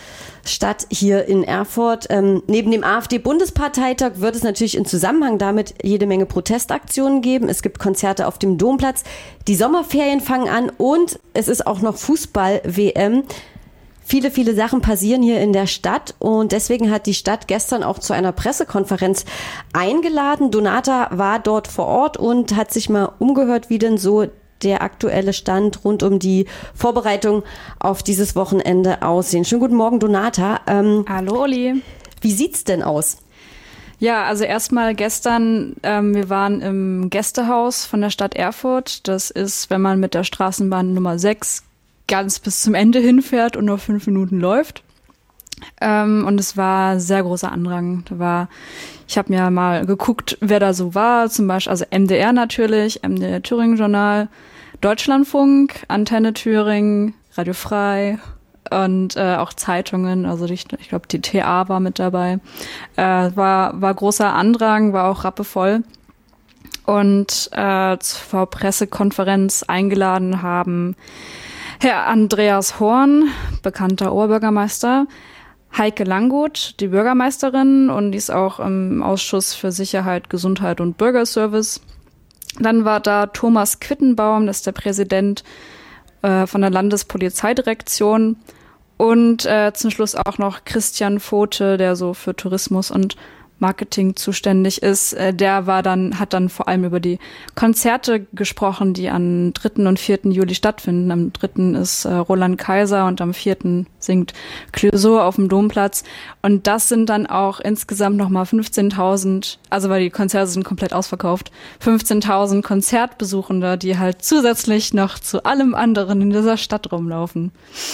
statt hier in Erfurt. Neben dem AfD-Bundesparteitag wird es natürlich in Zusammenhang damit jede Menge Protestaktionen geben. Es gibt Konzerte auf dem Domplatz. Die Sommerferien fangen an und es ist auch noch Fußball-WM. Viele, viele Sachen passieren hier in der Stadt und deswegen hat die Stadt gestern auch zu einer Pressekonferenz eingeladen. Donata war dort vor Ort und hat sich mal umgehört, wie denn so der aktuelle Stand rund um die Vorbereitung auf dieses Wochenende aussehen. Schönen guten Morgen, Donata. Hallo, Olli. Wie sieht's denn aus? Ja, also erstmal gestern, wir waren im Gästehaus von der Stadt Erfurt. Das ist, wenn man mit der Straßenbahn Nummer 6 ganz bis zum Ende hinfährt und nur 5 Minuten läuft. Und es war sehr großer Andrang. Ich habe mir mal geguckt, wer da so war. Zum Beispiel, also MDR natürlich, MDR Thüringen Journal, Deutschlandfunk, Antenne Thüringen, Radio Frei und auch Zeitungen. Also ich glaube, die TA war mit dabei. War großer Andrang, war auch rappevoll. Und zur Pressekonferenz eingeladen haben Herr Andreas Horn, bekannter Oberbürgermeister, Heike Langguth, die Bürgermeisterin, und die ist auch im Ausschuss für Sicherheit, Gesundheit und Bürgerservice. Dann war da Thomas Quittenbaum, das ist der Präsident von der Landespolizeidirektion. Und zum Schluss auch noch Christian Vote, der so für Tourismus und Marketing zuständig ist. Hat dann vor allem über die Konzerte gesprochen, die am 3. und 4. Juli stattfinden. Am 3. ist Roland Kaiser und am 4. singt Clouseau auf dem Domplatz. Und das sind dann auch insgesamt nochmal 15.000, also weil die Konzerte sind komplett ausverkauft, 15.000 Konzertbesuchende, die halt zusätzlich noch zu allem anderen in dieser Stadt rumlaufen.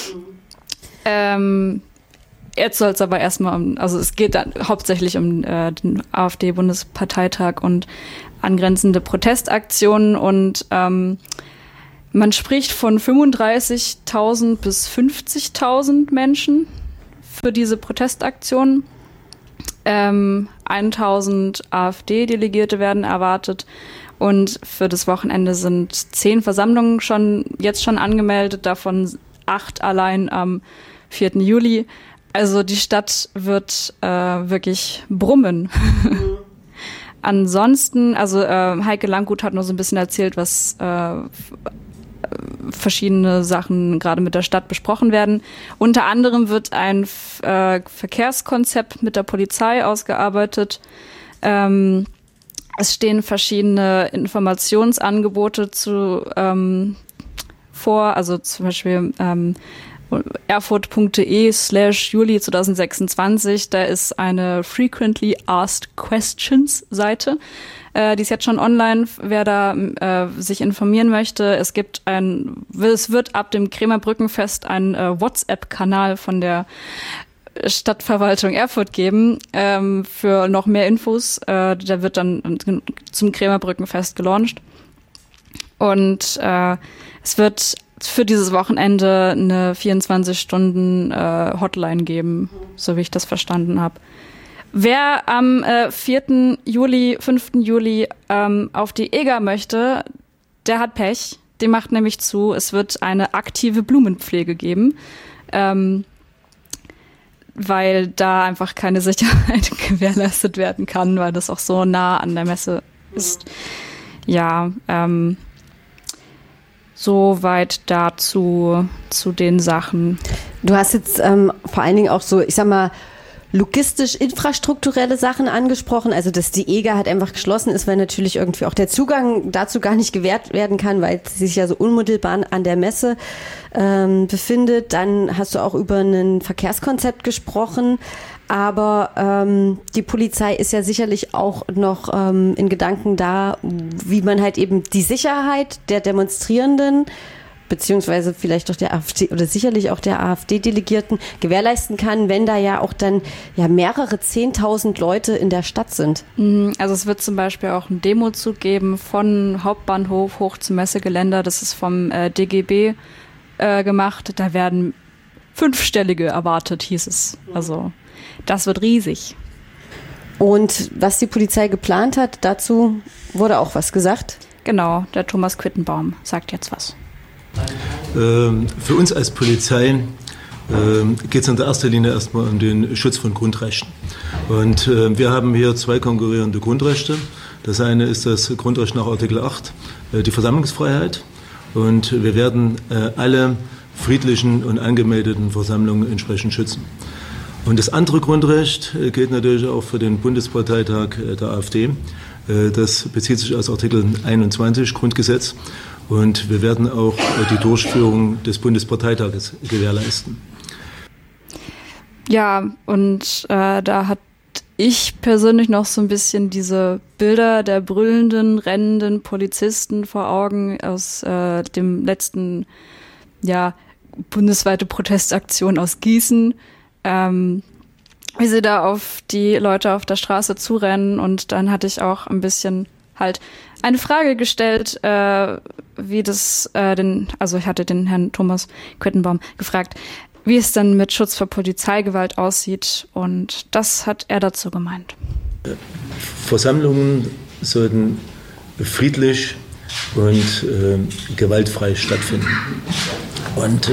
Jetzt soll es aber erstmal es geht dann hauptsächlich um den AfD-Bundesparteitag und angrenzende Protestaktionen und man spricht von 35.000 bis 50.000 Menschen für diese Protestaktionen. 1.000 AfD-Delegierte werden erwartet und für das Wochenende sind 10 Versammlungen jetzt schon angemeldet, davon 8 allein am 4. Juli. Also die Stadt wird wirklich brummen. Ansonsten, Heike Langguth hat noch so ein bisschen erzählt, was verschiedene Sachen gerade mit der Stadt besprochen werden. Unter anderem wird ein Verkehrskonzept mit der Polizei ausgearbeitet. Es stehen verschiedene Informationsangebote vor, also zum Beispiel erfurt.de/Juli 2026, da ist eine Frequently Asked Questions Seite. Die ist jetzt schon online, wer da sich informieren möchte. Es wird ab dem Krämerbrückenfest einen WhatsApp-Kanal von der Stadtverwaltung Erfurt geben für noch mehr Infos. Der wird dann zum Krämerbrückenfest gelauncht. Und es wird für dieses Wochenende eine 24-Stunden-Hotline geben, so wie ich das verstanden habe. Wer am 4. Juli, 5. Juli auf die EGA möchte, der hat Pech. Die macht nämlich zu. Es wird eine aktive Blumenpflege geben, weil da einfach keine Sicherheit gewährleistet werden kann, weil das auch so nah an der Messe ist. Ja, soweit dazu zu den Sachen. Du hast jetzt vor allen Dingen auch so, ich sag mal, logistisch-infrastrukturelle Sachen angesprochen. Also, dass die EGA halt einfach geschlossen ist, weil natürlich irgendwie auch der Zugang dazu gar nicht gewährt werden kann, weil sie sich ja so unmittelbar an der Messe befindet. Dann hast du auch über ein Verkehrskonzept gesprochen. Aber die Polizei ist ja sicherlich auch noch in Gedanken da, wie man halt eben die Sicherheit der Demonstrierenden beziehungsweise vielleicht auch der AfD oder sicherlich auch der AfD-Delegierten gewährleisten kann, wenn da ja auch dann ja mehrere 10.000 Leute in der Stadt sind. Also es wird zum Beispiel auch einen Demozug geben von Hauptbahnhof hoch zum Messegeländer. Das ist vom DGB gemacht. Da werden 5-stellige erwartet, hieß es. Also das wird riesig. Und was die Polizei geplant hat, dazu wurde auch was gesagt? Genau, der Thomas Quittenbaum sagt jetzt was. Für uns als Polizei geht es in der ersten Linie erstmal um den Schutz von Grundrechten. Und wir haben hier zwei konkurrierende Grundrechte. Das eine ist das Grundrecht nach Artikel 8, die Versammlungsfreiheit. Und wir werden alle friedlichen und angemeldeten Versammlungen entsprechend schützen. Und das andere Grundrecht gilt natürlich auch für den Bundesparteitag der AfD. Das bezieht sich aus Artikel 21 Grundgesetz. Und wir werden auch die Durchführung des Bundesparteitages gewährleisten. Ja, und da hat ich persönlich noch so ein bisschen diese Bilder der brüllenden, rennenden Polizisten vor Augen aus dem letzten, bundesweite Protestaktion aus Gießen, wie sie da auf die Leute auf der Straße zurennen. Und dann hatte ich auch ein bisschen halt eine Frage gestellt, wie das ich hatte den Herrn Thomas Quettenbaum gefragt, wie es dann mit Schutz vor Polizeigewalt aussieht. Und das hat er dazu gemeint. Versammlungen sollten friedlich und gewaltfrei stattfinden. Und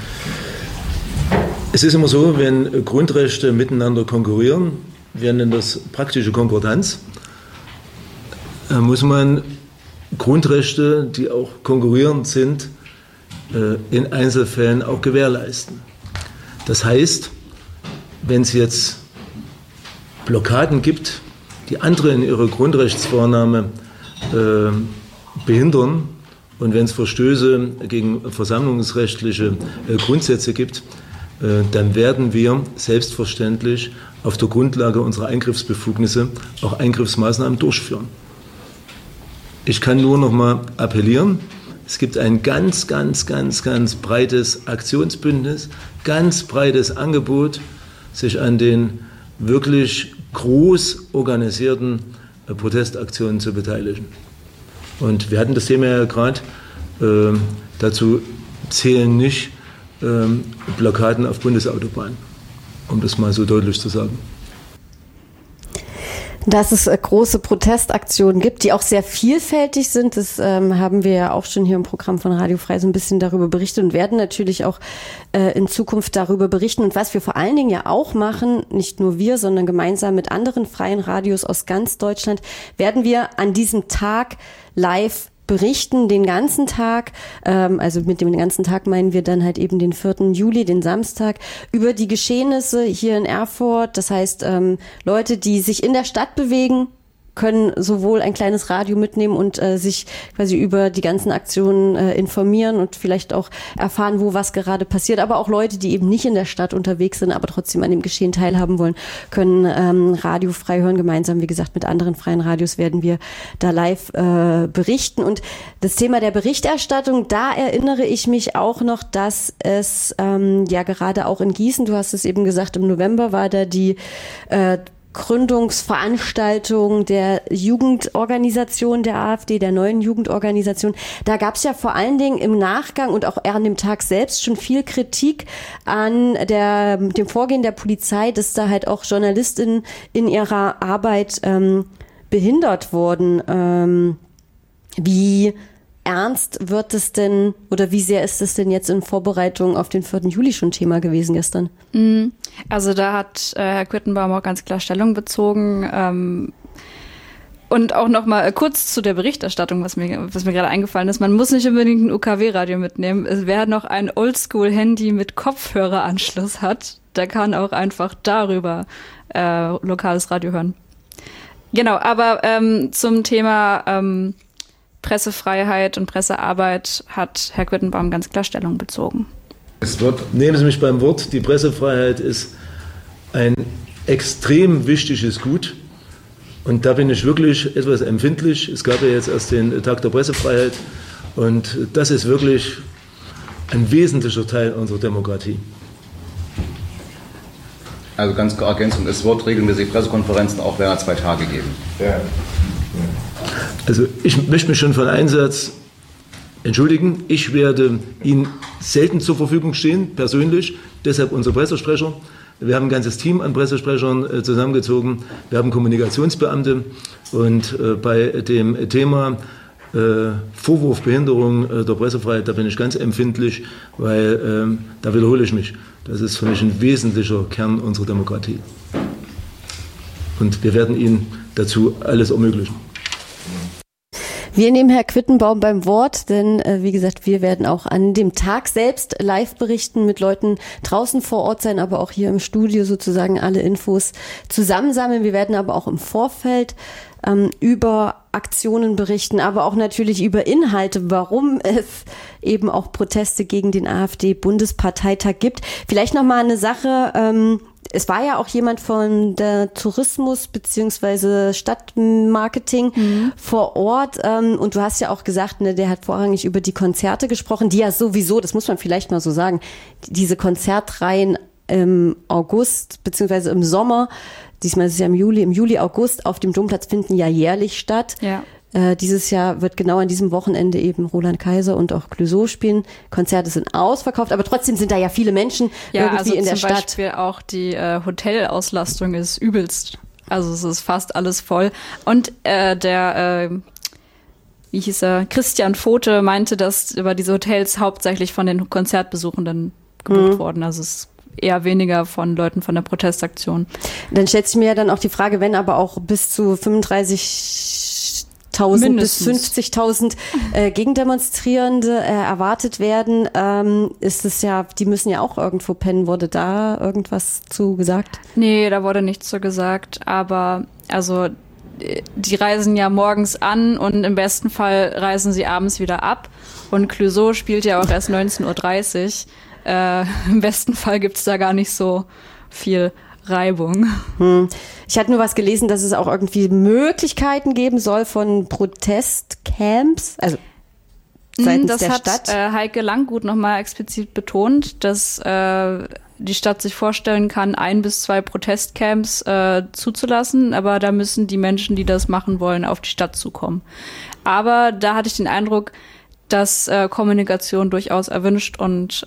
es ist immer so, wenn Grundrechte miteinander konkurrieren, wir nennen das praktische Konkordanz, muss man Grundrechte, die auch konkurrierend sind, in Einzelfällen auch gewährleisten. Das heißt, wenn es jetzt Blockaden gibt, die andere in ihrer Grundrechtswahrnahme behindern und wenn es Verstöße gegen versammlungsrechtliche Grundsätze gibt, dann werden wir selbstverständlich auf der Grundlage unserer Eingriffsbefugnisse auch Eingriffsmaßnahmen durchführen. Ich kann nur noch mal appellieren, es gibt ein ganz breites Aktionsbündnis, ganz breites Angebot, sich an den wirklich groß organisierten Protestaktionen zu beteiligen. Und wir hatten das Thema ja gerade, dazu zählen nicht Blockaden auf Bundesautobahnen, um das mal so deutlich zu sagen. Dass es große Protestaktionen gibt, die auch sehr vielfältig sind, das haben wir ja auch schon hier im Programm von Radio Frei so ein bisschen darüber berichtet und werden natürlich auch in Zukunft darüber berichten. Und was wir vor allen Dingen ja auch machen, nicht nur wir, sondern gemeinsam mit anderen freien Radios aus ganz Deutschland, werden wir an diesem Tag live berichten, den ganzen Tag, also mit dem ganzen Tag meinen wir dann halt eben den 4. Juli, den Samstag, über die Geschehnisse hier in Erfurt. Das heißt, Leute, die sich in der Stadt bewegen, können sowohl ein kleines Radio mitnehmen und sich quasi über die ganzen Aktionen informieren und vielleicht auch erfahren, wo was gerade passiert. Aber auch Leute, die eben nicht in der Stadt unterwegs sind, aber trotzdem an dem Geschehen teilhaben wollen, können Radio frei hören. Gemeinsam, wie gesagt, mit anderen freien Radios werden wir da live berichten. Und das Thema der Berichterstattung, da erinnere ich mich auch noch, dass es gerade auch in Gießen, du hast es eben gesagt, im November war da die Gründungsveranstaltung der Jugendorganisation der AfD, der neuen Jugendorganisation. Da gab es ja vor allen Dingen im Nachgang und auch an dem Tag selbst schon viel Kritik an dem Vorgehen der Polizei, dass da halt auch JournalistInnen in ihrer Arbeit behindert wurden. Wie ernst wird es denn oder wie sehr ist es denn jetzt in Vorbereitung auf den 4. Juli schon Thema gewesen gestern? Also da hat Herr Quettenbaum auch ganz klar Stellung bezogen. Und auch noch mal kurz zu der Berichterstattung, was mir gerade eingefallen ist. Man muss nicht unbedingt ein UKW-Radio mitnehmen. Wer noch ein Oldschool-Handy mit Kopfhöreranschluss hat, der kann auch einfach darüber lokales Radio hören. Genau, aber zum Thema Pressefreiheit und Pressearbeit hat Herr Quettenbaum ganz klar Stellung bezogen. Nehmen Sie mich beim Wort, die Pressefreiheit ist ein extrem wichtiges Gut und da bin ich wirklich etwas empfindlich. Es gab ja jetzt erst den Tag der Pressefreiheit und das ist wirklich ein wesentlicher Teil unserer Demokratie. Also ganz klar Ergänzung, es wird regelmäßig Pressekonferenzen auch während 2 Tage geben. Ja. Also ich möchte mich schon für den Einsatz entschuldigen. Ich werde Ihnen selten zur Verfügung stehen, persönlich. Deshalb unser Pressesprecher. Wir haben ein ganzes Team an Pressesprechern zusammengezogen. Wir haben Kommunikationsbeamte. Und bei dem Thema Vorwurf Behinderung der Pressefreiheit, da bin ich ganz empfindlich, weil da wiederhole ich mich. Das ist für mich ein wesentlicher Kern unserer Demokratie. Und wir werden Ihnen dazu alles ermöglichen. Wir nehmen Herr Quittenbaum beim Wort, denn wie gesagt, wir werden auch an dem Tag selbst live berichten, mit Leuten draußen vor Ort sein, aber auch hier im Studio sozusagen alle Infos zusammensammeln. Wir werden aber auch im Vorfeld über Aktionen berichten, aber auch natürlich über Inhalte, warum es eben auch Proteste gegen den AfD-Bundesparteitag gibt. Vielleicht noch mal eine Sache. Es war ja auch jemand von der Tourismus- bzw. Stadtmarketing vor Ort und du hast ja auch gesagt, ne, der hat vorrangig über die Konzerte gesprochen, die ja sowieso, das muss man vielleicht mal so sagen, diese Konzertreihen im August bzw. im Sommer, diesmal ist es ja im Juli, August auf dem Domplatz finden ja jährlich statt. Ja. Dieses Jahr wird genau an diesem Wochenende eben Roland Kaiser und auch Clouseau spielen. Konzerte sind ausverkauft, aber trotzdem sind da ja viele Menschen irgendwie in der Stadt. Ja, also zum Beispiel auch die Hotelauslastung ist übelst. Also es ist fast alles voll. Und wie hieß er, Christian Vote meinte, dass über diese Hotels hauptsächlich von den Konzertbesuchenden gebucht wurden. Also es ist eher weniger von Leuten von der Protestaktion. Dann stellt sich mir ja dann auch die Frage, wenn aber auch bis zu 35.000 bis 50.000 Gegendemonstrierende erwartet werden, ist es ja, die müssen ja auch irgendwo pennen. Wurde da irgendwas zu gesagt? Nee, da wurde nichts zu gesagt, aber also die reisen ja morgens an und im besten Fall reisen sie abends wieder ab und Clouseau spielt ja auch erst 19.30 Uhr. Im besten Fall gibt's da gar nicht so viel Reibung. Ich hatte nur was gelesen, dass es auch irgendwie Möglichkeiten geben soll von Protestcamps, also seitens der Stadt. Das hat Heike Langgut nochmal explizit betont, dass die Stadt sich vorstellen kann, 1 bis 2 Protestcamps zuzulassen, aber da müssen die Menschen, die das machen wollen, auf die Stadt zukommen. Aber da hatte ich den Eindruck, dass Kommunikation durchaus erwünscht und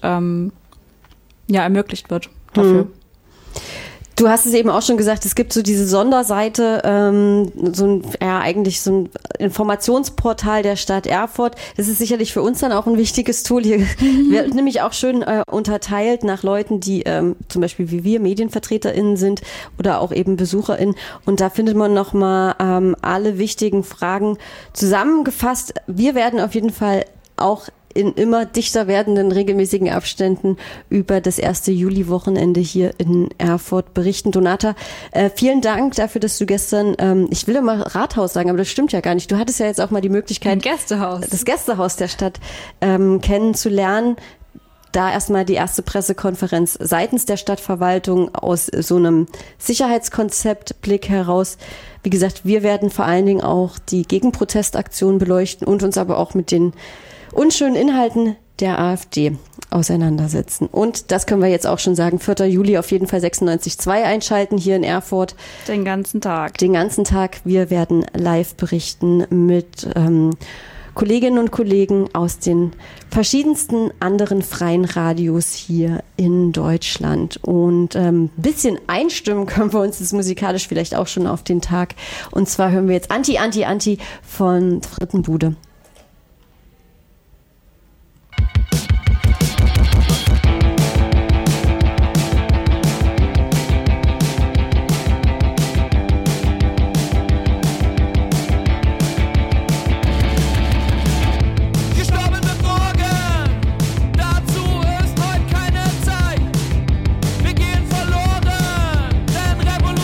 ermöglicht wird dafür. Du hast es eben auch schon gesagt, es gibt so diese Sonderseite, so ein Informationsportal der Stadt Erfurt. Das ist sicherlich für uns dann auch ein wichtiges Tool. Hier wird nämlich auch schön unterteilt nach Leuten, die zum Beispiel wie wir MedienvertreterInnen sind oder auch eben BesucherInnen. Und da findet man nochmal alle wichtigen Fragen zusammengefasst. Wir werden auf jeden Fall auch in immer dichter werdenden regelmäßigen Abständen über das erste Juli-Wochenende hier in Erfurt berichten. Donata, vielen Dank dafür, dass du gestern, ich will immer Rathaus sagen, aber das stimmt ja gar nicht. Du hattest ja jetzt auch mal die Möglichkeit, das Gästehaus der Stadt kennenzulernen. Da erstmal die erste Pressekonferenz seitens der Stadtverwaltung aus so einem Sicherheitskonzeptblick heraus. Wie gesagt, wir werden vor allen Dingen auch die Gegenprotestaktion beleuchten und uns aber auch mit den unschönen Inhalten der AfD auseinandersetzen. Und das können wir jetzt auch schon sagen, 4. Juli auf jeden Fall 96.2 einschalten hier in Erfurt. Den ganzen Tag. Den ganzen Tag. Wir werden live berichten mit Kolleginnen und Kollegen aus den verschiedensten anderen freien Radios hier in Deutschland. Und ein bisschen einstimmen können wir uns das musikalisch vielleicht auch schon auf den Tag. Und zwar hören wir jetzt Anti, Anti, Anti von Frittenbude.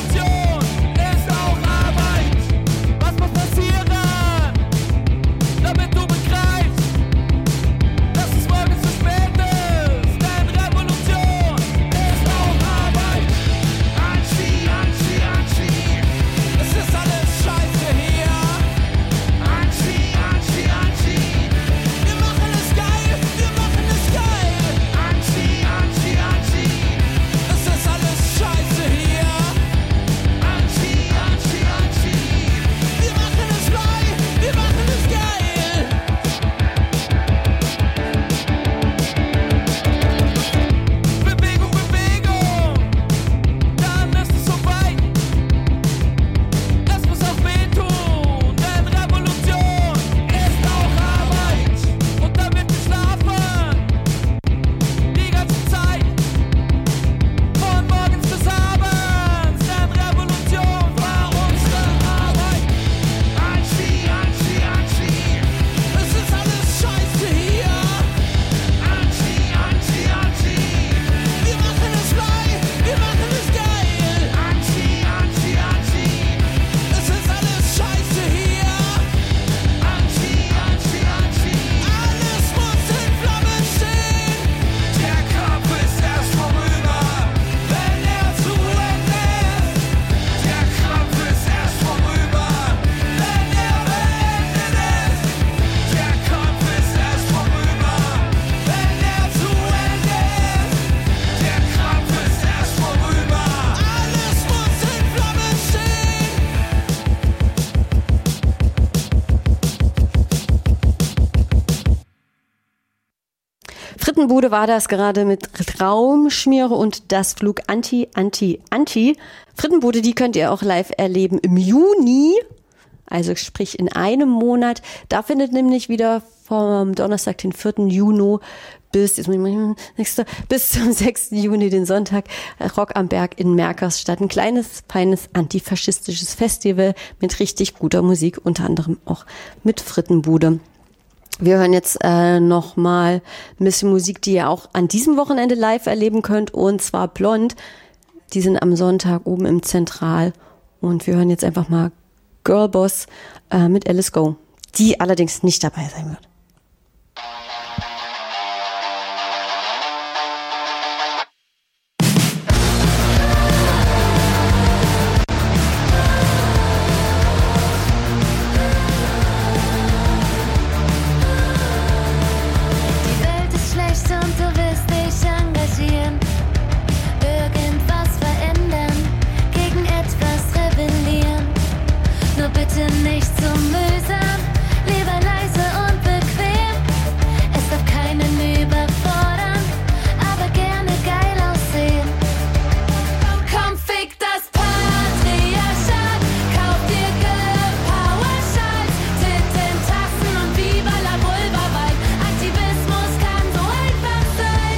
Was muss passieren? Frittenbude war das gerade mit Traumschmiere und das Flug Anti. Frittenbude, die könnt ihr auch live erleben im Juni, also sprich in einem Monat. Da findet nämlich wieder vom Donnerstag, den 4. Juni bis zum 6. Juni, den Sonntag, Rock am Berg in Merkers statt. Ein kleines, feines antifaschistisches Festival mit richtig guter Musik, unter anderem auch mit Frittenbude. Wir hören jetzt noch mal ein bisschen Musik, die ihr auch an diesem Wochenende live erleben könnt, und zwar Blond. Die sind am Sonntag oben im Zentral, und wir hören jetzt einfach mal Girlboss mit Alice Go, die allerdings nicht dabei sein wird. Nicht so mühsam, lieber leise und bequem. Es darf keinen überfordern, aber gerne geil aussehen. Komm, fick das Patriarchat, kauf dir Power-Schals, Titten, Tassen und Viva la Vulva-Wein. Aktivismus kann so einfach sein.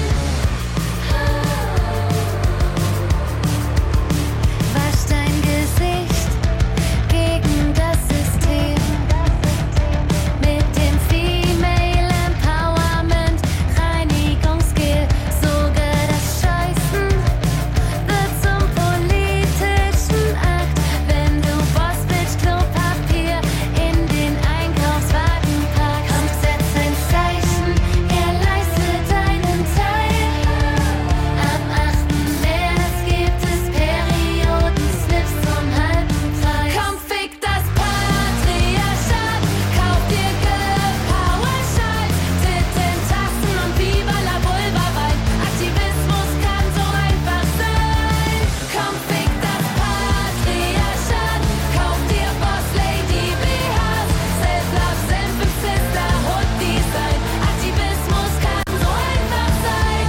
Wasch dein Gesicht gegen das System mit dem Female Empowerment Reinigungsgel. Sogar das Scheißen wird zum politischen Akt, wenn du Bossbitch Klopapier in den Einkaufswagen packst. Komm, setz ein Zeichen, leiste deinen Teil. Am 8. März gibt es Periodensnips zum halben Preis. Komm, fick das Patriarchat, kauf dir Power-Schals, Titten, Tassen und Viva la Vulva-Wein. Aktivismus kann so einfach sein. Komm, fick das Patriarchat, kauf dir Boss-Lady BHs, Self-Love, Senf im Sisterhood-Design. Aktivismus kann so einfach sein.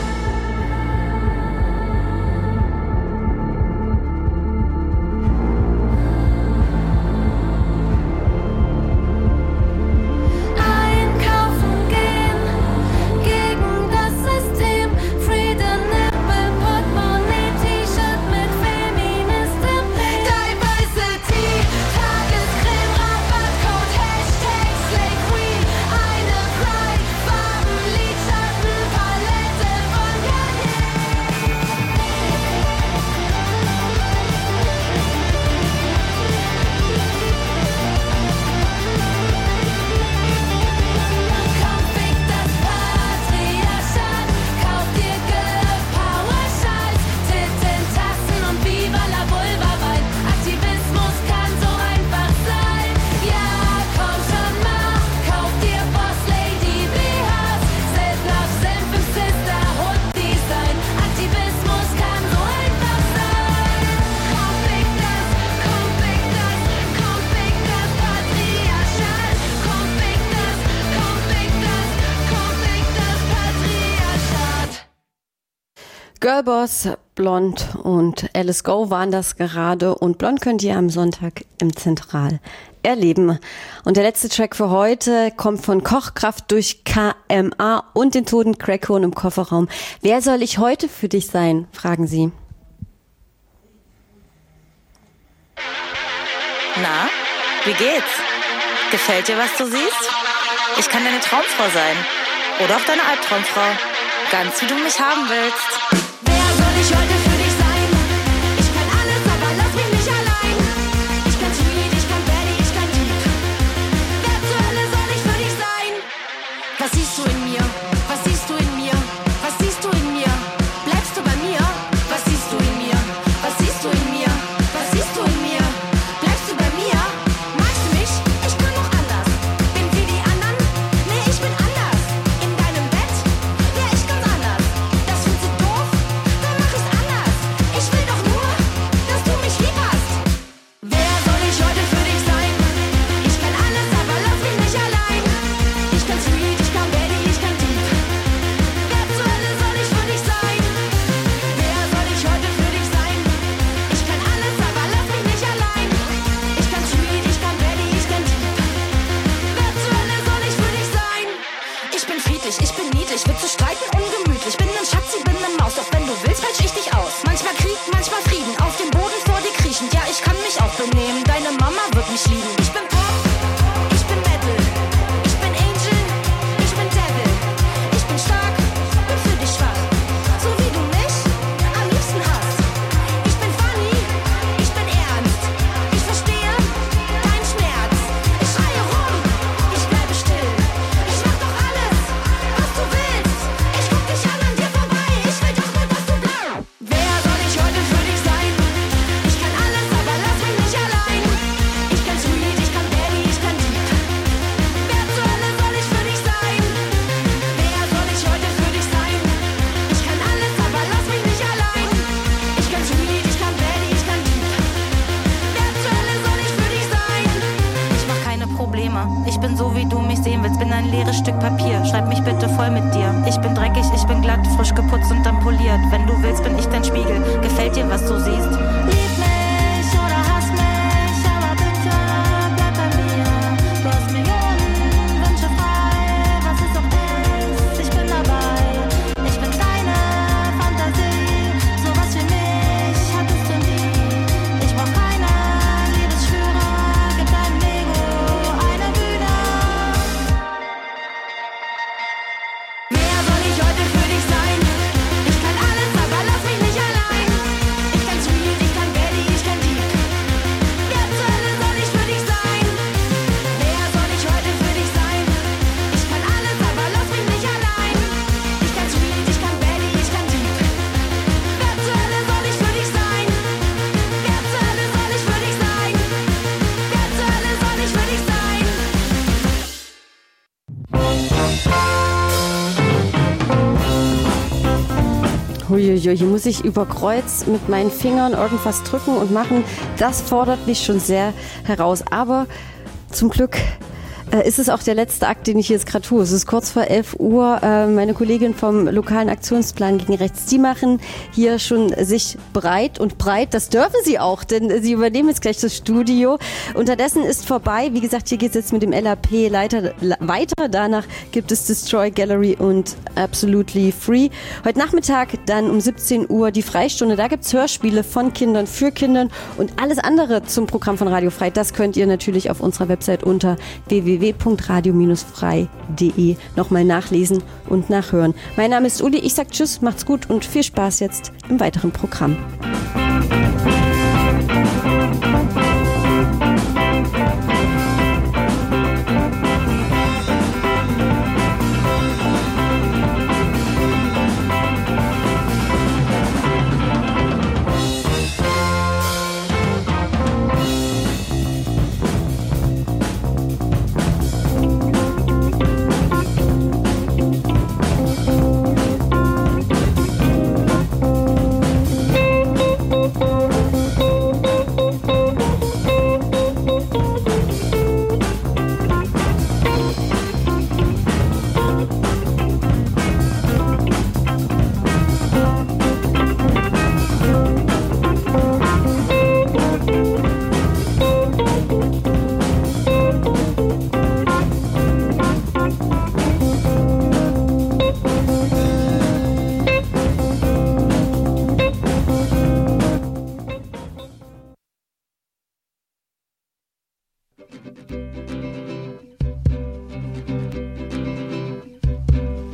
Einkaufen gehen gegen das System. Freedom Apple, Portemonnaie, T-Shirt mit Feministin. Diversity, Tagescreme, Rabattcode, Hashtag Slay Queen. Eine Pride, Farben, Lidschatten, Palette von Komm, fick das Patriarchat, kauf dir Power-Schals, Titten, Tassen und Viva la Vulva-Wein. Aktivismus kann so einfach sein. Ja, komm schon mal, kauf dir Boss-Lady BHs, Self-Love, Senf im Sisterhood-Design. Aktivismus kann so einfach sein. Komm, fick das Patriarchat. Komm, fick das Patriarchat. Girlboss, Blond und Alice Go waren das gerade, und Blond könnt ihr am Sonntag im Zentral erleben. Und der letzte Track für heute kommt von Kochkraft durch KMA und den Toten Crackhorn im Kofferraum. Wer soll ich heute für dich sein, fragen sie. Na, wie geht's? Gefällt dir, was du siehst? Ich kann deine Traumfrau sein. Oder auch deine Albtraumfrau. Ganz wie du mich haben willst. Wer soll ich heute für dich sein? Ich kann alles, aber lass mich nicht allein. Ich kann Sweet, ich kann Betty, ich kann Deep. Wer zur Hölle soll ich für dich sein? Was siehst du in mir? Was siehst du in mir? Was siehst du in mir? Bleibst du bei mir? Was siehst du in mir? Was siehst du in mir? Was siehst du in mir? Bleibst du bei mir? Magst du mich? Ich kann noch anders. Bin wie die anderen? Nee, ich bin anders. In deinem Bett? Ja, ich ganz anders. Das findest du doof? Dann mach ich's anders. Ich will doch nur, dass du mich lieb hast. Wer soll ich heute für dich sein? Ich kann alles, aber lass mich nicht allein. Ich kann Sweet, ich kann Betty, ich kann Deep. bin niedlich, will zu streiten ungemütlich. Bin ein Schatzi, bin ne Maus, doch wenn du willst, fälsch ich dich aus. Manchmal Krieg, manchmal Frieden, auf dem Boden vor dir kriechend. Ja, ich kann mich auch benehmen, deine Mama wird mich lieben. Ich bin Pop, ich bin Metal, ich bin Angel, ich bin Devil. Ich bin stark, bin für dich schwach, so wie du mich am liebsten hast. Ich bin funny, ich bin ernst, ich verstehe deinen Schmerz. Ich schreie rum, ich bleibe still, ich mach doch alles, was du willst. Ich guck dich an dir vorbei, ich will doch nur, dass du bleibst. Wer soll ich heute für dich sein? Ich kann alles, aber lass mich nicht allein. Ich kann Sweet, ich kann Daddy, ich kann Deep. Wer zur Hölle soll ich für dich sein? Wer soll ich heute für dich sein? Ich kann alles, aber lass mich nicht allein. Ich kann Sweet, ich kann Daddy, ich kann Deep. Wer zur Hölle soll ich für dich sein? Ich mach keine Probleme, ich bin so wie du mich sehen willst. Bin ein leeres Stück Papier, schreib mich bitte voll mit dir. Ich bin dreckig, ich bin glatt, frisch geputzt und dann poliert. Wenn du willst, bin ich dein Spiegel, gefällt dir, was du siehst? Lieb mich oder hass mich, aber bitte bleib bei mir. Du hast Millionen Wünsche frei, was es auch ist, ich bin dabei. Ich bin deine Fantasie, sowas wie mich hattest du nie. Ich brauch keine Liebesschwüre, gib deinem Ego eine Bühne. Wer soll ich heute für dich sein? Ich kann alles, aber lass mich nicht allein. Ich kann Sweet, ich kann Daddy, ich kann Deep. Wer zur Hölle soll ich für dich sein? Wer soll ich heute für dich sein? Ich kann alles, aber lass mich nicht allein. Ich kann Sweet, ich kann Daddy, ich kann Deep. Wer zur Hölle soll ich für dich sein? Wer zur Hölle soll ich für dich sein? Wer zur Hölle soll ich für dich sein? Huiuiui, hier muss ich über Kreuz mit meinen Fingern irgendwas drücken und machen. Das fordert mich schon sehr heraus. Aber zum Glück ist es auch der letzte Akt, den ich jetzt gerade tue. Es ist kurz vor 11 Uhr. Meine Kollegin vom lokalen Aktionsplan gegen Rechts, die machen hier schon sich breit und breit. Das dürfen sie auch, denn sie übernehmen jetzt gleich das Studio. Unterdessen ist vorbei. Wie gesagt, hier geht es jetzt mit dem LAP weiter. Danach gibt es Destroy Gallery und Absolutely Free. Heute Nachmittag dann um 17 Uhr die Freistunde. Da gibt es Hörspiele von Kindern für Kindern und alles andere zum Programm von Radio Frei. Das könnt ihr natürlich auf unserer Website unter www.radio-frei.de nochmal nachlesen und nachhören. Mein Name ist Uli, ich sag Tschüss, macht's gut und viel Spaß jetzt im weiteren Programm.